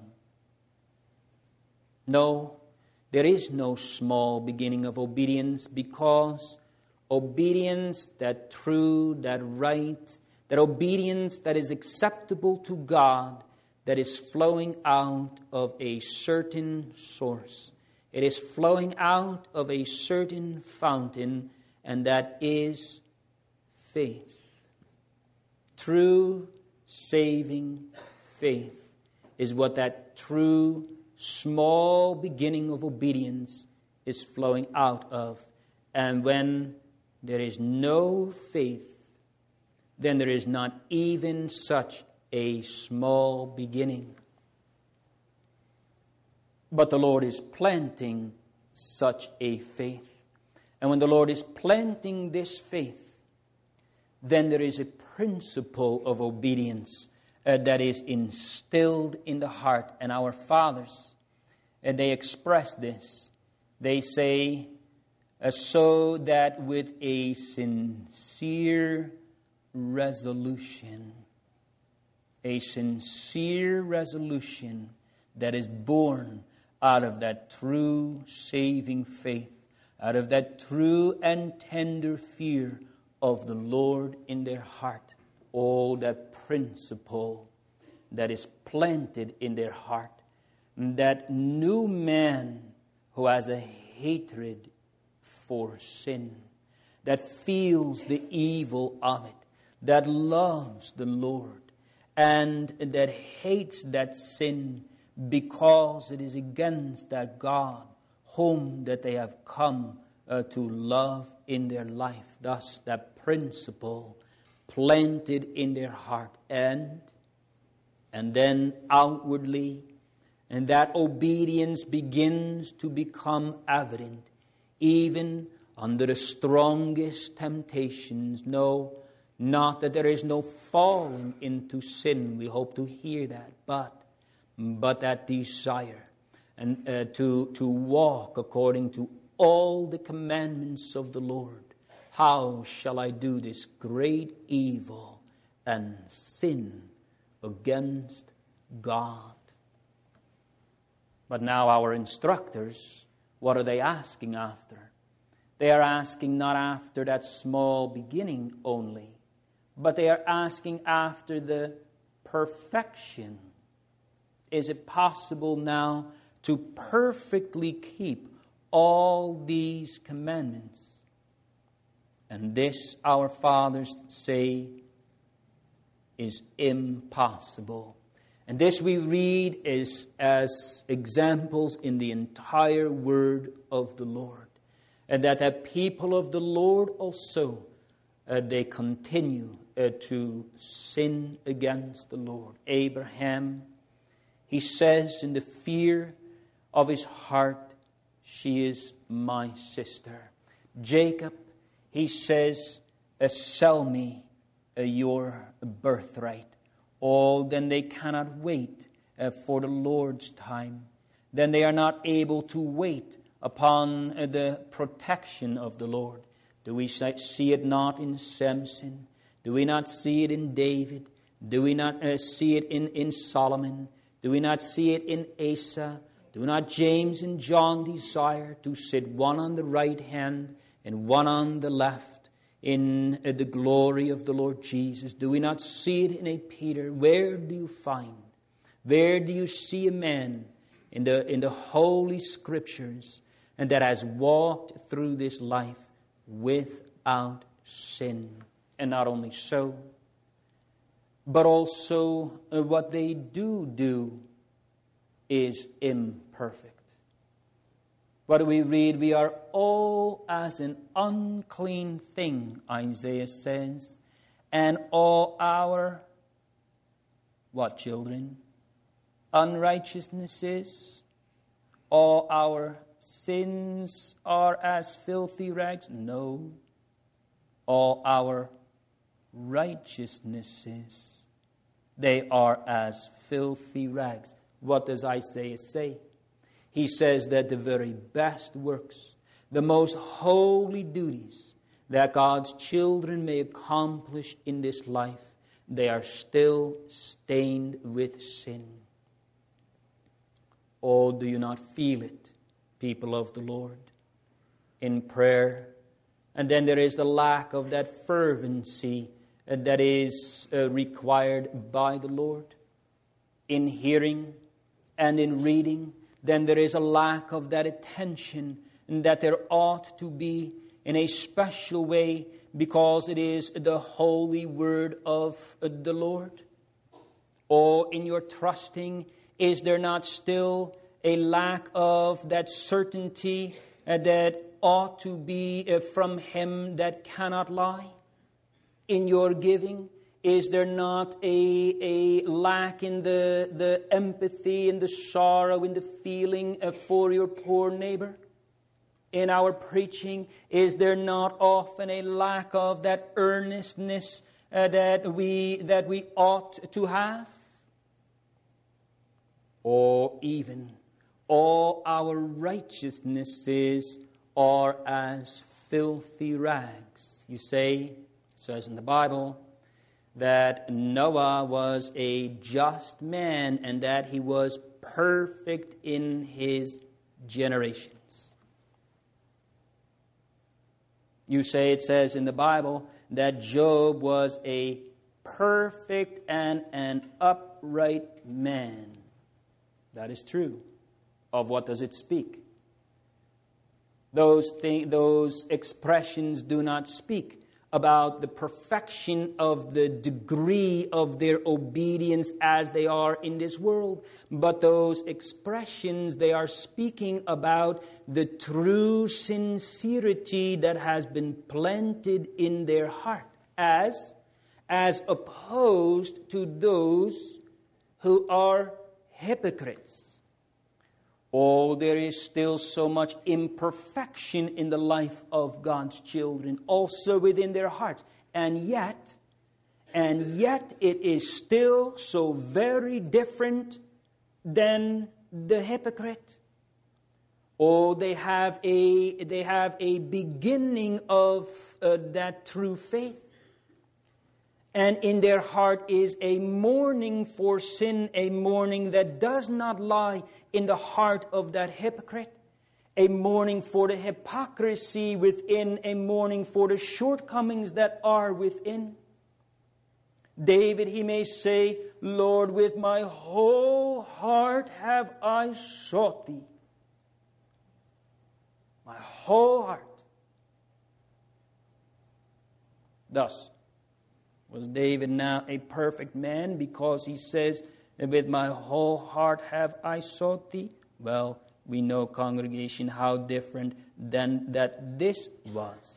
A: No, there is no small beginning of obedience, because obedience that true, that right, that obedience that is acceptable to God, that is flowing out of a certain source. It is flowing out of a certain fountain, and that is faith. True saving faith is what that true small beginning of obedience is flowing out of. And when there is no faith, then there is not even such a small beginning. But the Lord is planting such a faith. And when the Lord is planting this faith, then there is a principle of obedience uh, that is instilled in the heart. And our fathers, and they express this. They say, uh, so that with a sincere resolution, a sincere resolution that is born out of that true saving faith, out of that true and tender fear of the Lord in their heart. Oh, that principle that is planted in their heart. That new man who has a hatred for sin, that feels the evil of it, that loves the Lord, and that hates that sin because it is against that God whom that they have come uh, to love in their life. Thus, that principle planted in their heart, and and then outwardly, and that obedience begins to become evident, even under the strongest temptations. No, not that there is no falling into sin. We hope to hear that, but but that desire and uh, to to walk according to all the commandments of the Lord. How shall I do this great evil and sin against God? But now our instructors What are they asking after? They are asking not after that small beginning only, but they are asking after the perfection. Is it possible now to perfectly keep all these commandments? And this, our fathers say, is impossible. And this we read is as examples in the entire word of the Lord. And that the people of the Lord also, uh, they continue uh, to sin against the Lord. Abraham, he says in the fear of his heart, she is my sister. Jacob, he says, uh, sell me uh, your birthright. Oh, then they cannot wait uh, for the Lord's time. Then they are not able to wait upon uh, the protection of the Lord. Do we see it not in Samson? Do we not see it in David? Do we not uh, see it in, in Solomon? Do we not see it in Asa? Do not James and John desire to sit one on the right hand and one on the left in uh, the glory of the Lord Jesus? Do we not see it in a Peter? Where do you find? Where do you see a man in the in the Holy Scriptures and that has walked through this life without sin? And not only so, but also uh, what they do do is imperfect. What do we read? We are all as an unclean thing, Isaiah says, and all our, what children? Unrighteousnesses, all our sins are as filthy rags. No, all our righteousnesses, they are as filthy rags. What does Isaiah say? He says that the very best works, the most holy duties that God's children may accomplish in this life, they are still stained with sin. Oh, do you not feel it, people of the Lord, in prayer? And then there is the lack of that fervency that is uh, required by the Lord in hearing and in reading. Then there is a lack of that attention that there ought to be in a special way because it is the holy word of the Lord. Or in your trusting, is there not still a lack of that certainty uh, that ought to be uh, from Him that cannot lie? In your giving, is there not a, a lack in the, the empathy, in the sorrow, in the feeling uh, for your poor neighbor? In our preaching, is there not often a lack of that earnestness uh, that we that we ought to have? Or even all our righteousnesses are as filthy rags. You say, it says in the Bible, that Noah was a just man and that he was perfect in his generations. You say it says in the Bible that Job was a perfect and an upright man. That is true. Of what does it speak? Those thing, those expressions do not speak about the perfection of the degree of their obedience as they are in this world. But those expressions, they are speaking about the true sincerity that has been planted in their heart, as, as opposed to those who are hypocrites. Oh, there is still so much imperfection in the life of God's children, also within their hearts. And yet, and yet it is still so very different than the hypocrite. Oh, they have a, they have a beginning of uh, that true faith. And in their heart is a mourning for sin, a mourning that does not lie in the heart of that hypocrite. a mourning for the hypocrisy within, a mourning for the shortcomings that are within. David, he may say, Lord, with my whole heart have I sought thee. My whole heart. Thus, was David now a perfect man because he says, with my whole heart have I sought thee? Well, we know, congregation, how different than that this was.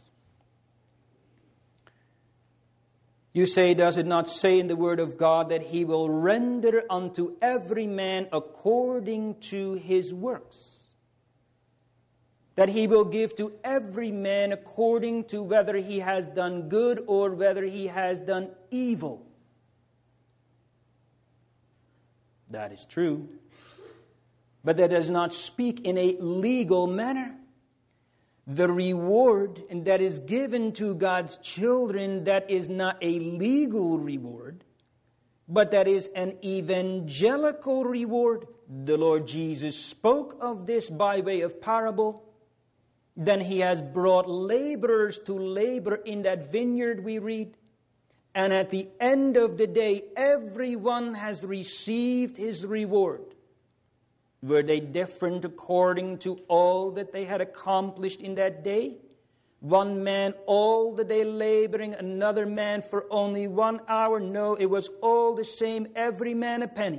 A: You say, does it not say in the Word of God that He will render unto every man according to his works? That He will give to every man according to whether he has done good or whether he has done evil. That is true. But that does not speak in a legal manner. The reward that is given to God's children, that is not a legal reward, but that is an evangelical reward. The Lord Jesus spoke of this by way of parable. Then He has brought laborers to labor in that vineyard, we read. And at the end of the day, everyone has received his reward. Were they different according to all that they had accomplished in that day? One man all the day laboring, another man for only one hour? No, it was all the same, every man a penny.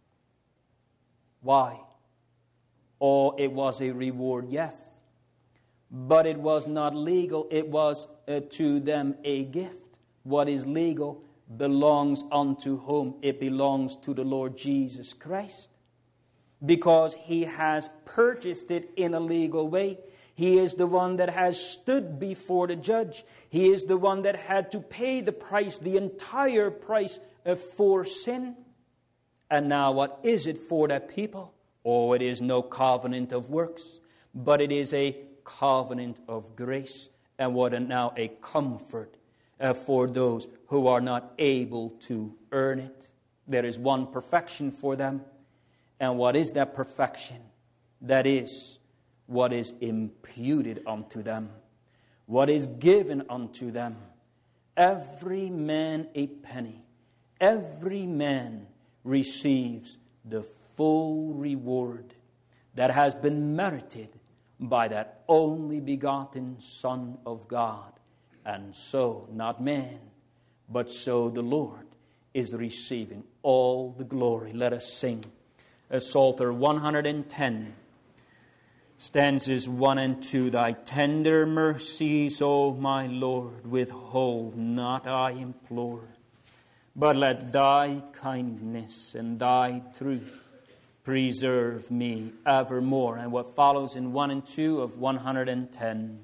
A: Why? Oh, it was a reward, yes. But it was not legal. It was uh, to them a gift. What is legal belongs unto whom? It belongs to the Lord Jesus Christ. Because He has purchased it in a legal way. He is the one that has stood before the judge. He is the one that had to pay the price, the entire price for sin. And now what is it for that people? Oh, it is no covenant of works, but it is a covenant of grace. And what a, now a comfort uh, for those who are not able to earn it. There is one perfection for them. And what is that perfection? That is what is imputed unto them. What is given unto them. Every man a penny. Every man receives the full reward that has been merited by that only begotten Son of God. And so, not man, but so the Lord is receiving all the glory. Let us sing. Psalter one hundred ten, stanzas one and two. Thy tender mercies, O my Lord, withhold not, I implore, but let Thy kindness and Thy truth preserve me evermore. And what follows in one and two of one hundred ten.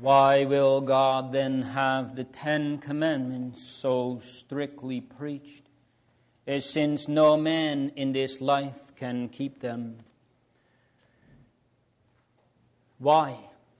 A: Why will God then have the Ten Commandments so strictly preached, since no man in this life can keep them? Why?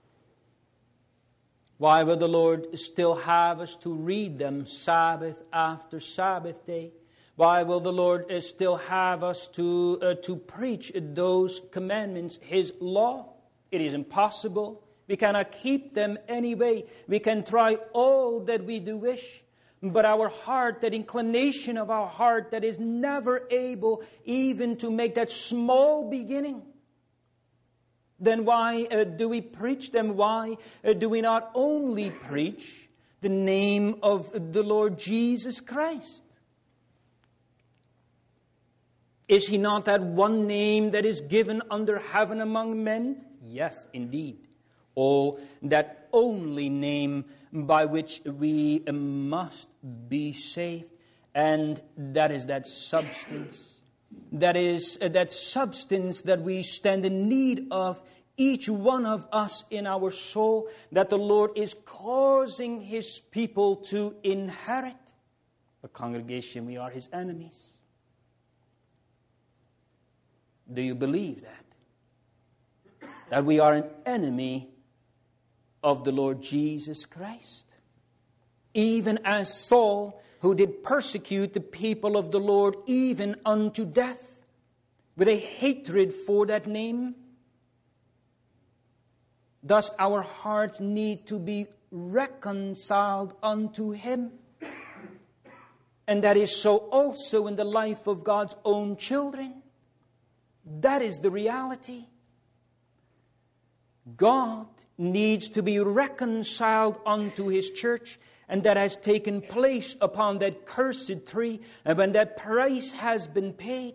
A: Why will the Lord still have us to read them Sabbath after Sabbath day? Why will the Lord still have us to, uh, to preach those commandments, His law? It is impossible. We cannot keep them anyway. We can try all that we do wish. But our heart, that inclination of our heart that is never able even to make that small beginning, then why uh, do we preach them? Why uh, do we not only preach the name of the Lord Jesus Christ? Is He not that one name that is given under heaven among men? Yes, indeed. Oh, that only name by which we must be saved. And that is that substance. That is uh, that substance that we stand in need of, each one of us in our soul, that the Lord is causing His people to inherit. A congregation, we are His enemies. Do you believe that? That we are an enemy of the Lord Jesus Christ? Even as Saul, who did persecute the people of the Lord even unto death, with a hatred for that name. Thus our hearts need to be reconciled unto Him. And that is so also in the life of God's own children. That is the reality. God needs to be reconciled unto His church, and that has taken place upon that cursed tree, and when that price has been paid.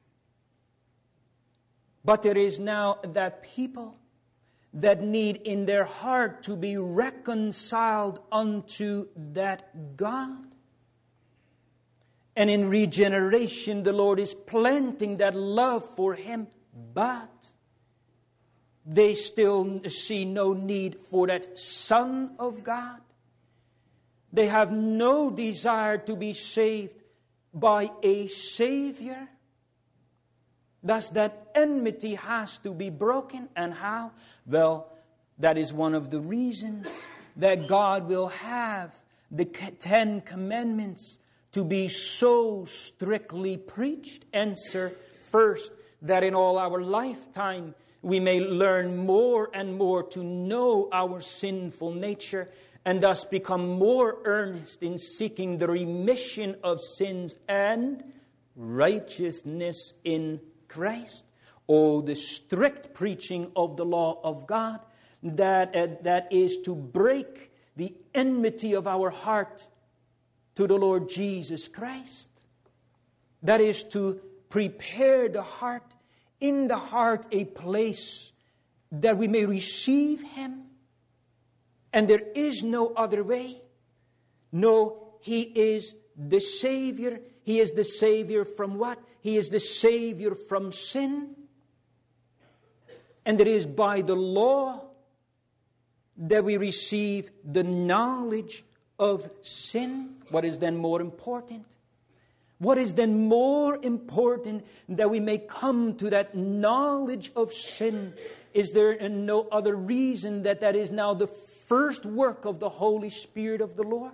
A: But there is now that people that need in their heart to be reconciled unto that God. And in regeneration, the Lord is planting that love for Him, but they still see no need for that Son of God. They have no desire to be saved by a Savior. Thus that enmity has to be broken. And how? Well, that is one of the reasons that God will have the Ten Commandments to be so strictly preached. Answer, first, that in all our lifetime we may learn more and more to know our sinful nature, and thus become more earnest in seeking the remission of sins and righteousness in Christ. Oh, the strict preaching of the law of God, that, uh, that is to break the enmity of our heart to the Lord Jesus Christ. That is to prepare the heart, in the heart a place that we may receive Him. And there is no other way. No, He is the Savior. He is the Savior from what? He is the Savior from sin. And it is by the law that we receive the knowledge of sin. What is then more important? What is then more important that we may come to that knowledge of sin? Is there no other reason that that is now the first work of the Holy Spirit of the Lord?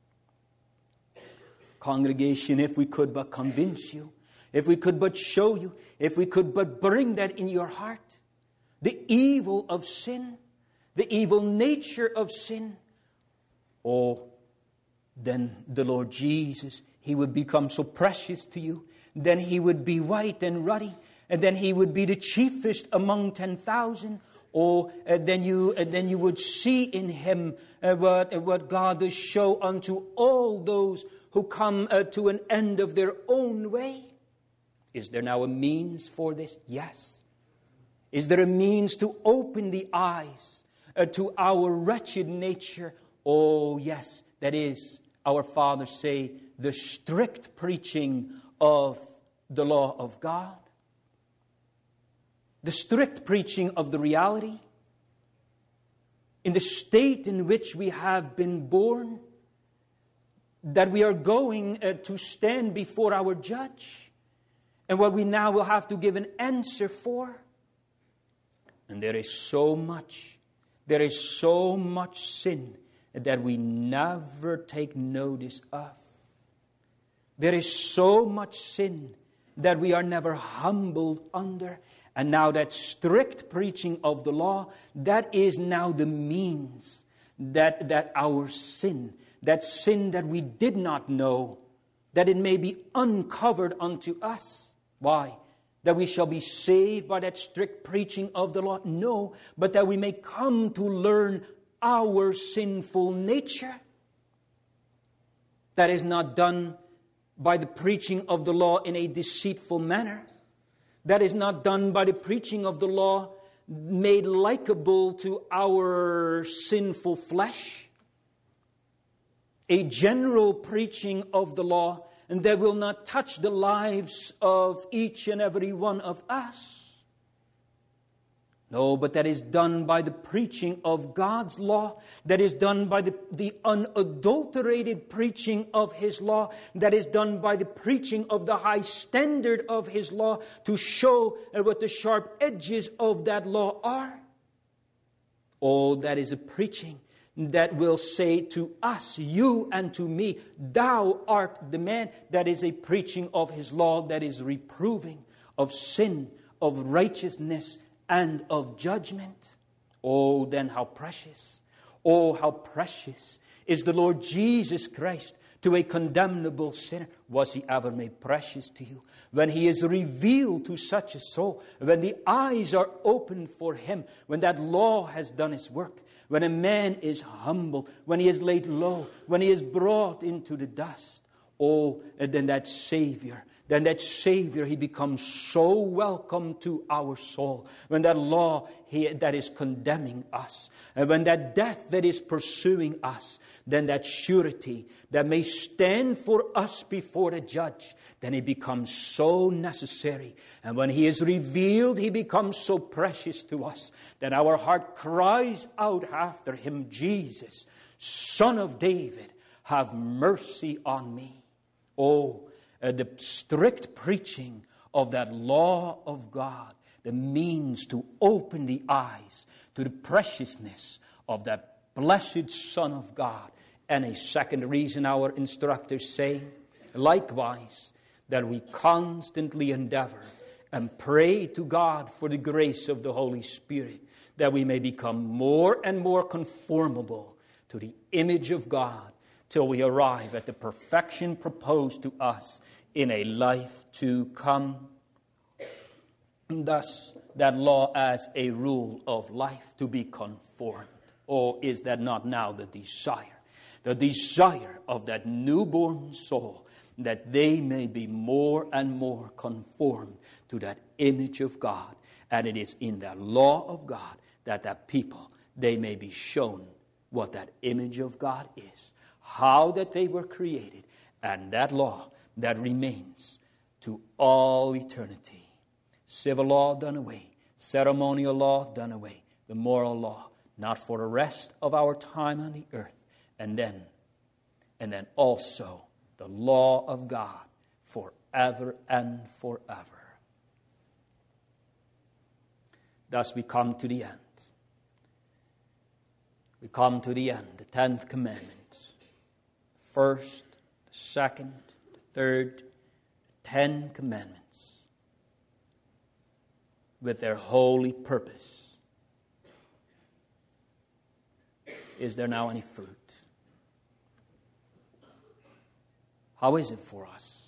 A: Congregation, if we could but convince you, if we could but show you, if we could but bring that in your heart, the evil of sin, the evil nature of sin, oh, then the Lord Jesus, He would become so precious to you. Then He would be white and ruddy. And then He would be the chiefest among ten thousand. Oh, uh, then you uh, then you would see in Him uh, what, uh, what God does show unto all those who come uh, to an end of their own way. Is there now a means for this? Yes. Is there a means to open the eyes uh, to our wretched nature? Oh, yes. That is, our fathers say, the strict preaching of the law of God. The strict preaching of the reality. in the state in which we have been born, that we are going uh, to stand before our judge, and what we now will have to give an answer for. And there is so much, there is so much sin that we never take notice of. There is so much sin that we are never humbled under. And now that strict preaching of the law, that is now the means that, that our sin, that sin that we did not know, that it may be uncovered unto us. Why? That we shall be saved by that strict preaching of the law? No, but that we may come to learn our sinful nature. That is not done by the preaching of the law in a deceitful manner. That is not done by the preaching of the law made likable to our sinful flesh. A general preaching of the law, and that will not touch the lives of each and every one of us. No, but that is done by the preaching of God's law. That is done by the, the unadulterated preaching of His law. That is done by the preaching of the high standard of His law, to show what the sharp edges of that law are. Oh, that is a preaching that will say to us, you and to me, thou art the man. That is a preaching of His law that is reproving of sin, of righteousness, and of judgment. Oh, then how precious, oh, how precious is the Lord Jesus Christ to a condemnable sinner. Was He ever made precious to you? When He is revealed to such a soul, when the eyes are opened for him, when that law has done its work, when a man is humble, when he is laid low, when he is brought into the dust, oh, and then that Savior, then that Savior, He becomes so welcome to our soul. When that law he, that is condemning us, and when that death that is pursuing us, then that surety that may stand for us before the judge, then He becomes so necessary. And when He is revealed, He becomes so precious to us that our heart cries out after Him, Jesus, Son of David, have mercy on me. Oh, Uh, the strict preaching of that law of God, the means to open the eyes to the preciousness of that blessed Son of God. And a second reason our instructors say, likewise, that we constantly endeavor and pray to God for the grace of the Holy Spirit, that we may become more and more conformable to the image of God, till we arrive at the perfection proposed to us in a life to come. Thus, that law as a rule of life, to be conformed. Or is that not now the desire? The desire of that newborn soul, that they may be more and more conformed to that image of God. And it is in that law of God that that people, they may be shown what that image of God is. How that they were created, and that law that remains to all eternity. Civil law done away, ceremonial law done away, the moral law, not for the rest of our time on the earth, and then, and then also the law of God forever and forever. Thus we come to the end. We come to the end, the tenth commandment. First, the second, the third, the ten commandments with their holy purpose. Is there now any fruit? How is it for us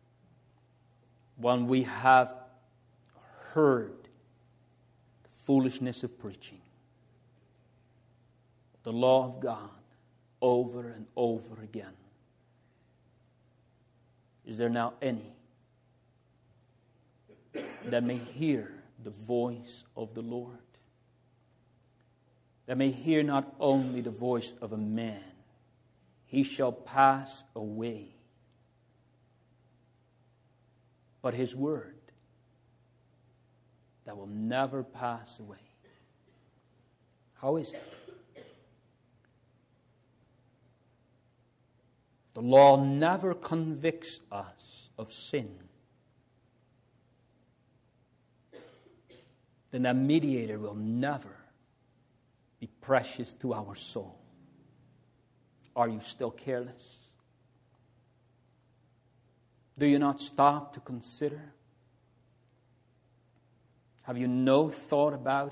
A: when we have heard the foolishness of preaching, the law of God, over and over again? Is there now any that may hear the voice of the Lord? That may hear not only the voice of a man, he shall pass away, but His word that will never pass away. How is it? The law never convicts us of sin. Then that mediator will never be precious to our soul. Are you still careless? Do you not stop to consider? Have you no thought about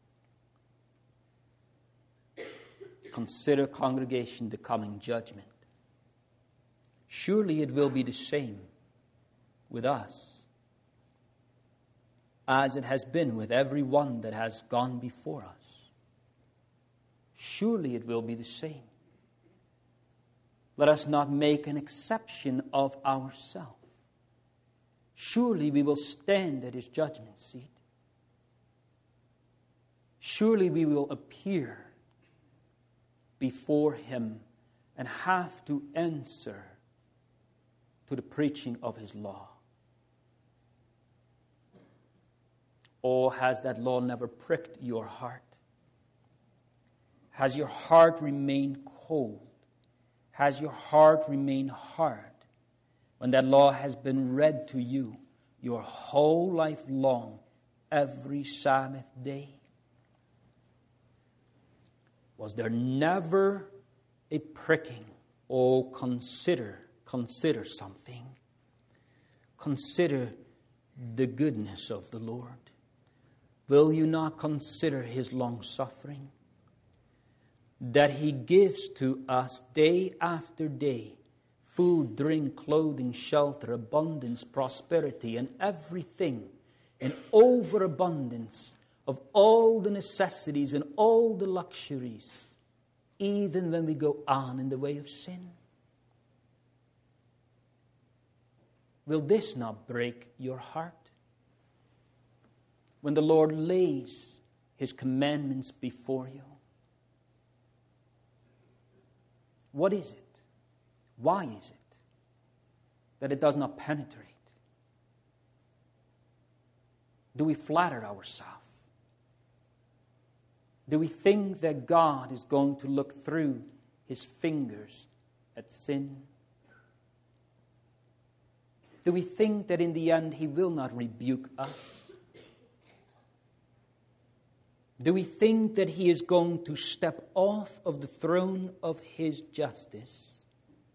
A: it? Consider, congregation, the coming judgment. Surely it will be the same with us as it has been with every one that has gone before us. Surely it will be the same. Let us not make an exception of ourselves. Surely we will stand at his judgment seat. Surely we will appear before him and have to answer to the preaching of his law. Or has that law never pricked your heart? Has your heart remained cold? Has your heart remained hard when that law has been read to you your whole life long, every Sabbath day? Was there never a pricking? Oh, consider, consider something. Consider the goodness of the Lord. Will you not consider his long suffering? That he gives to us day after day food, drink, clothing, shelter, abundance, prosperity, and everything in overabundance of all the necessities and all the luxuries, even when we go on in the way of sin. Will this not break your heart? When the Lord lays his commandments before you, what is it? Why is it that it does not penetrate? Do we flatter ourselves? Do we think that God is going to look through his fingers at sin? Do we think that in the end he will not rebuke us? Do we think that he is going to step off of the throne of his justice,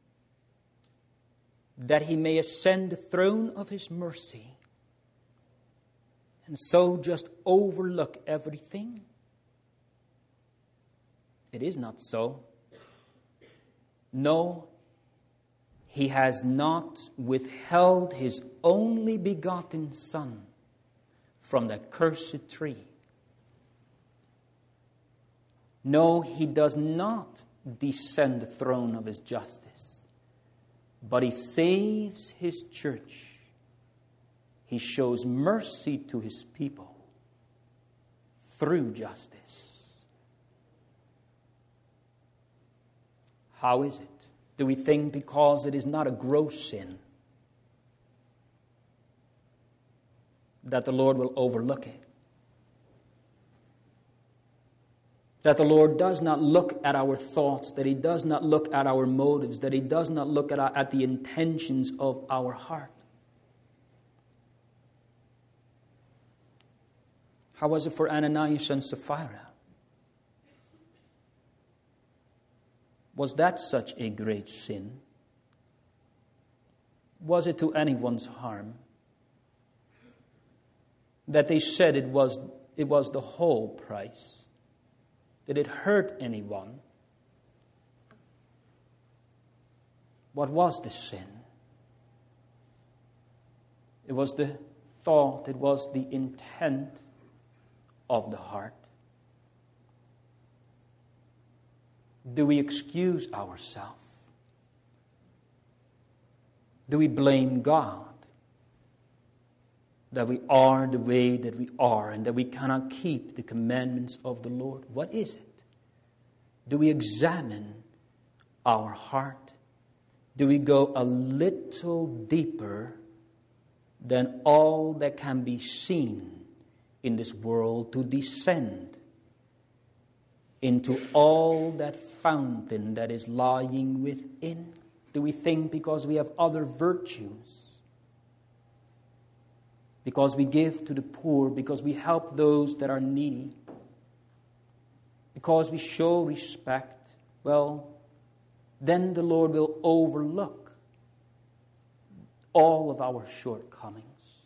A: that he may ascend the throne of his mercy, and so just overlook everything? It is not so. No, he has not withheld his only begotten Son from that cursed tree. No, he does not descend the throne of his justice, but he saves his church. He shows mercy to his people through justice. How is it? Do we think because it is not a gross sin that the Lord will overlook it? That the Lord does not look at our thoughts, that he does not look at our motives, that he does not look at, our, at the intentions of our heart. How was it for Ananias and Sapphira? Was that such a great sin? Was it to anyone's harm that they said it was, it was the whole price? Did it hurt anyone? What was the sin? It was the thought, it was the intent of the heart. Do we excuse ourselves? Do we blame God that we are the way that we are and that we cannot keep the commandments of the Lord? What is it? Do we examine our heart? Do we go a little deeper than all that can be seen in this world to descend into all that fountain that is lying within? Do Do we think because we have other virtues? Because we give to the poor, because we help those that are needy, because we show respect, well, then the Lord will overlook all of our shortcomings.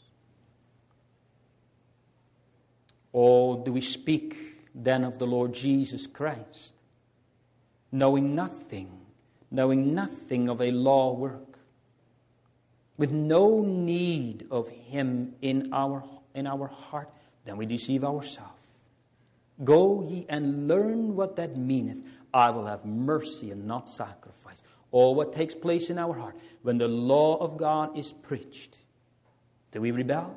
A: Or do we speak then of the Lord Jesus Christ, knowing nothing, knowing nothing of a law work, with no need of Him in our, in our heart? Then we deceive ourselves. Go ye and learn what that meaneth. I will have mercy and not sacrifice. Or what takes place in our heart when the law of God is preached. Do we rebel?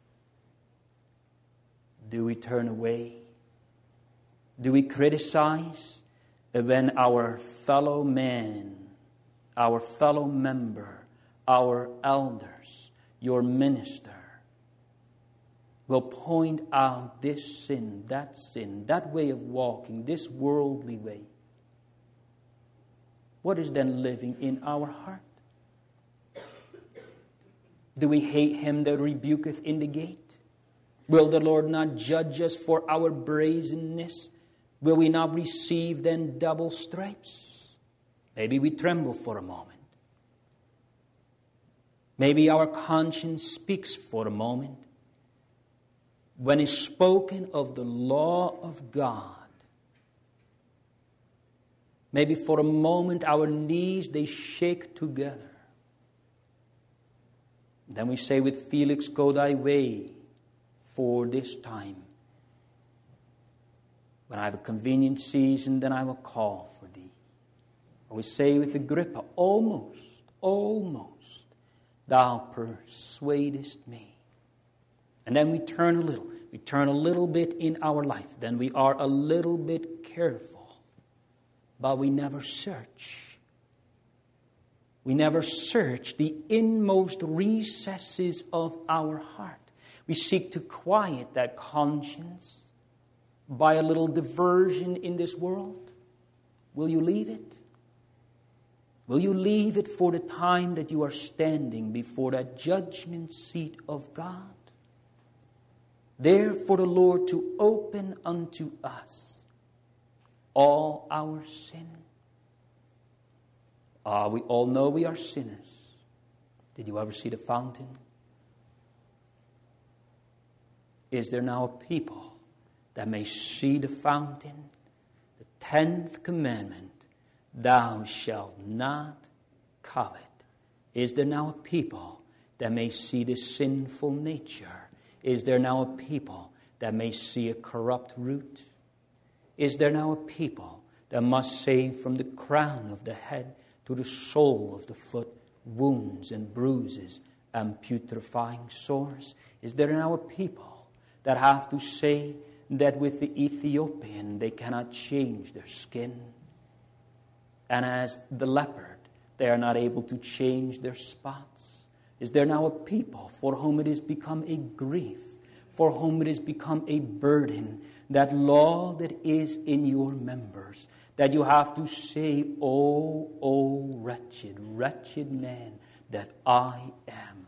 A: Do we turn away? Do we criticize when our fellow man, our fellow member, our elders, your minister will point out this sin, that sin, that way of walking, this worldly way? What is then living in our heart? Do we hate him that rebuketh in the gate? Will the Lord not judge us for our brazenness? Will we not receive then double stripes? Maybe we tremble for a moment. Maybe our conscience speaks for a moment. When it's spoken of the law of God, maybe for a moment our knees, they shake together. Then we say with Felix, go thy way for this time. When I have a convenient season, then I will call for thee. Or we say with Agrippa, almost, almost, thou persuadest me. And then we turn a little. We turn a little bit in our life. Then we are a little bit careful. But we never search. We never search the inmost recesses of our heart. We seek to quiet that conscience by a little diversion in this world. Will you leave it? Will you leave it for the time that you are standing before that judgment seat of God? There for the Lord to open unto us all our sin. Ah, we all know we are sinners. Did you ever see the fountain? Is there now a people that may see the fountain? The tenth commandment, thou shalt not covet. Is there now a people that may see the sinful nature? Is there now a people that may see a corrupt root? Is there now a people that must say from the crown of the head to the sole of the foot, wounds and bruises and putrefying sores? Is there now a people that have to say that with the Ethiopian they cannot change their skin? And as the leopard, they are not able to change their spots? Is there now a people for whom it has become a grief, for whom it has become a burden, that law that is in your members, that you have to say, oh, oh, wretched, wretched man that I am?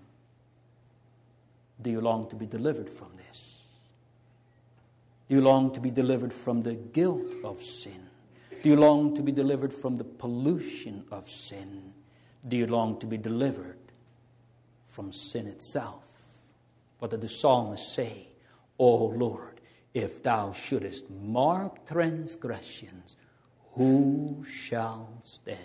A: Do you long to be delivered from this? Do you long to be delivered from the guilt of sin? Do you long to be delivered from the pollution of sin? Do you long to be delivered from sin itself? What did the psalmist say? O Lord, if thou shouldest mark transgressions, who shall stand?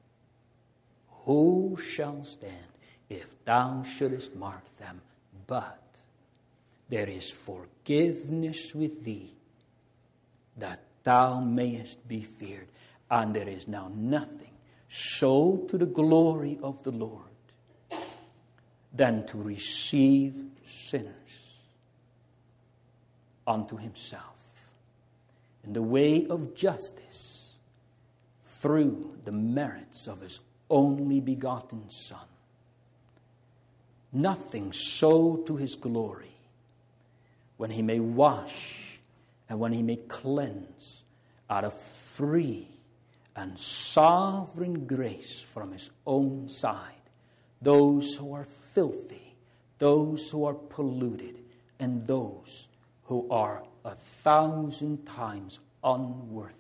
A: Who shall stand if thou shouldest mark them? But there is forgiveness with thee, that thou mayest be feared. And there is now nothing so to the glory of the Lord than to receive sinners unto himself in the way of justice through the merits of his only begotten Son. Nothing so to his glory, when he may wash and when he may cleanse out of free and sovereign grace from his own side, those who are filthy, those who are polluted, and those who are a thousand times unworthy.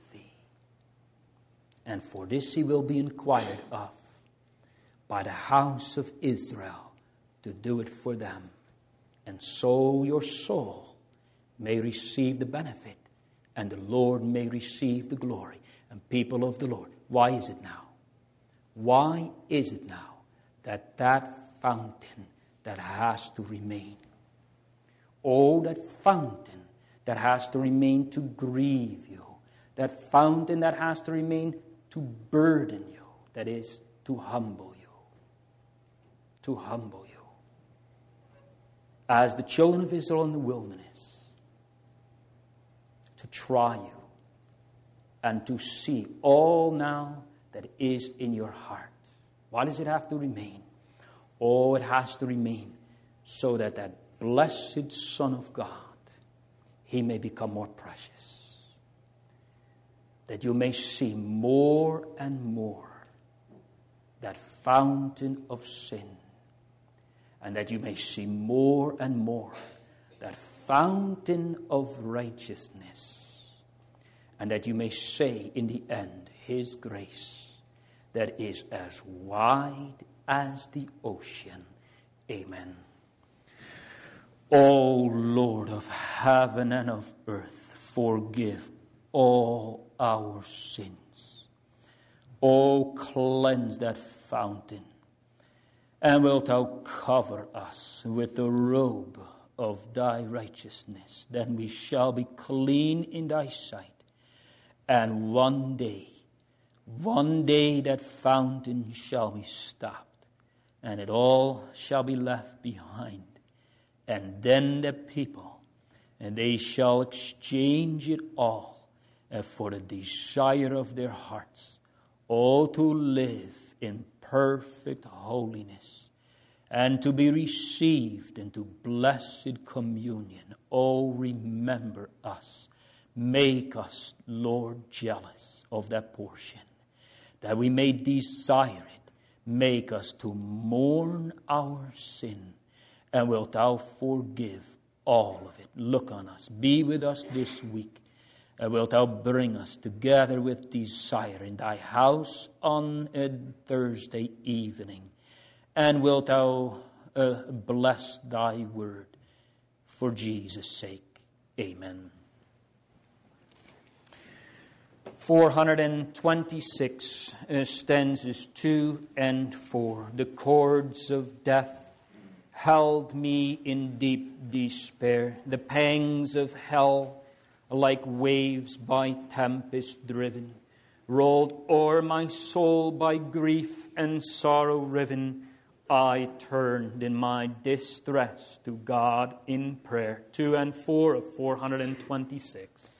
A: And for this he will be inquired of by the house of Israel, to do it for them. And so your soul may receive the benefit, and the Lord may receive the glory. And people of the Lord, why is it now? Why is it now that that fountain that has to remain? Oh, that fountain that has to remain to grieve you. That fountain that has to remain to burden you. That is, to humble you. To humble you. As the children of Israel in the wilderness, to try you and to see all now that is in your heart. Why does it have to remain? Oh, it has to remain so that that blessed Son of God, he may become more precious. That you may see more and more that fountain of sin. And that you may see more and more that fountain of righteousness. And that you may say in the end, his grace that is as wide as the ocean. Amen. O Lord of heaven and of earth, forgive all our sins. O cleanse that fountain, and wilt thou cover us with the robe of thy righteousness. Then we shall be clean in thy sight. And one day, one day that fountain shall be stopped, and it all shall be left behind. And then the people, and they shall exchange it all for the desire of their hearts, all to live in perfect holiness, and to be received into blessed communion. Oh, remember us. Make us, Lord, jealous of that portion, that we may desire it. Make us to mourn our sin, and wilt thou forgive all of it. Look on us. Be with us this week. And wilt thou bring us together with desire in thy house on a Thursday evening. And wilt thou uh, bless thy word for Jesus' sake. Amen. four hundred twenty-six, uh, stanzas two and four. The cords of death held me in deep despair. The pangs of hell, like waves by tempest driven, rolled o'er my soul by grief and sorrow riven. I turned in my distress to God in prayer. Two and four of four hundred twenty-six.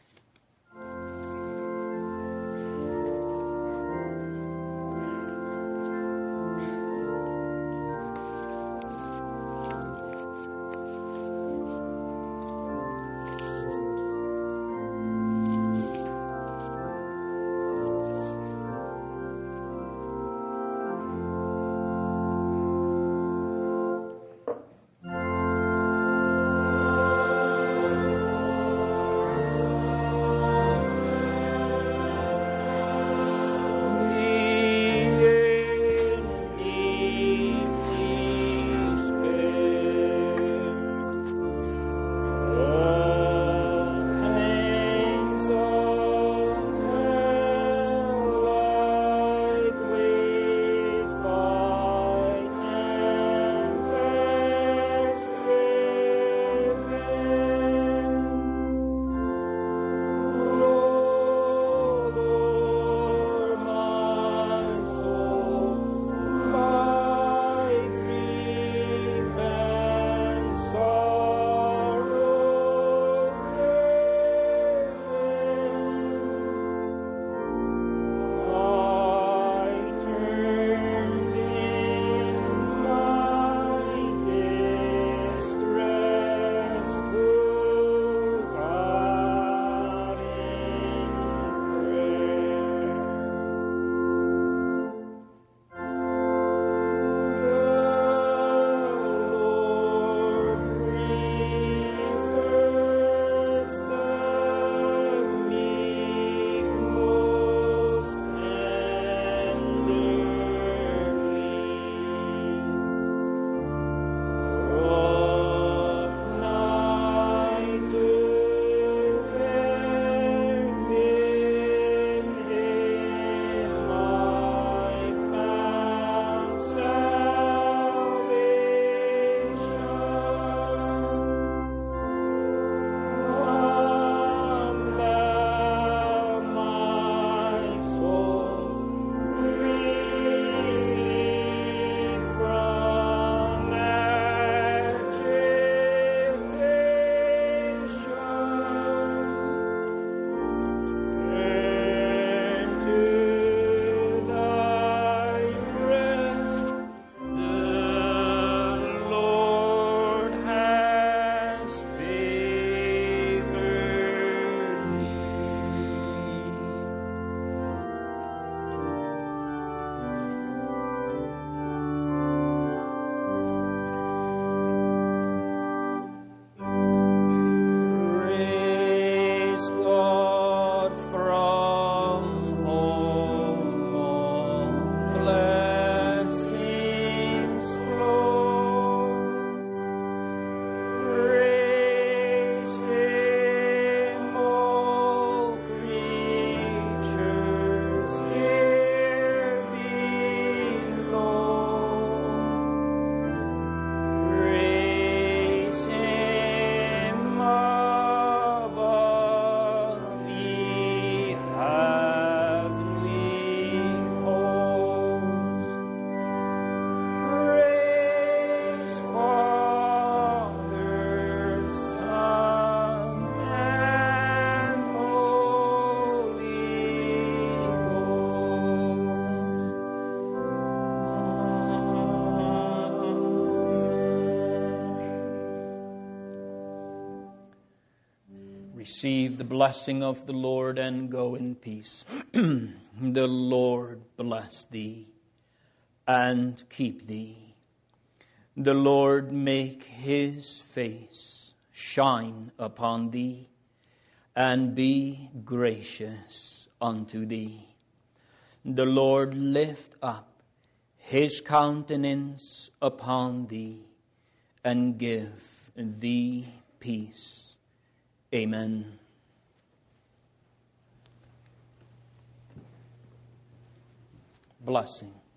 A: receive the blessing of the Lord and go in peace. The Lord bless thee and keep thee. The Lord make his face shine upon thee and be gracious unto thee. The Lord lift up his countenance upon thee and give thee peace. Amen. Blessing.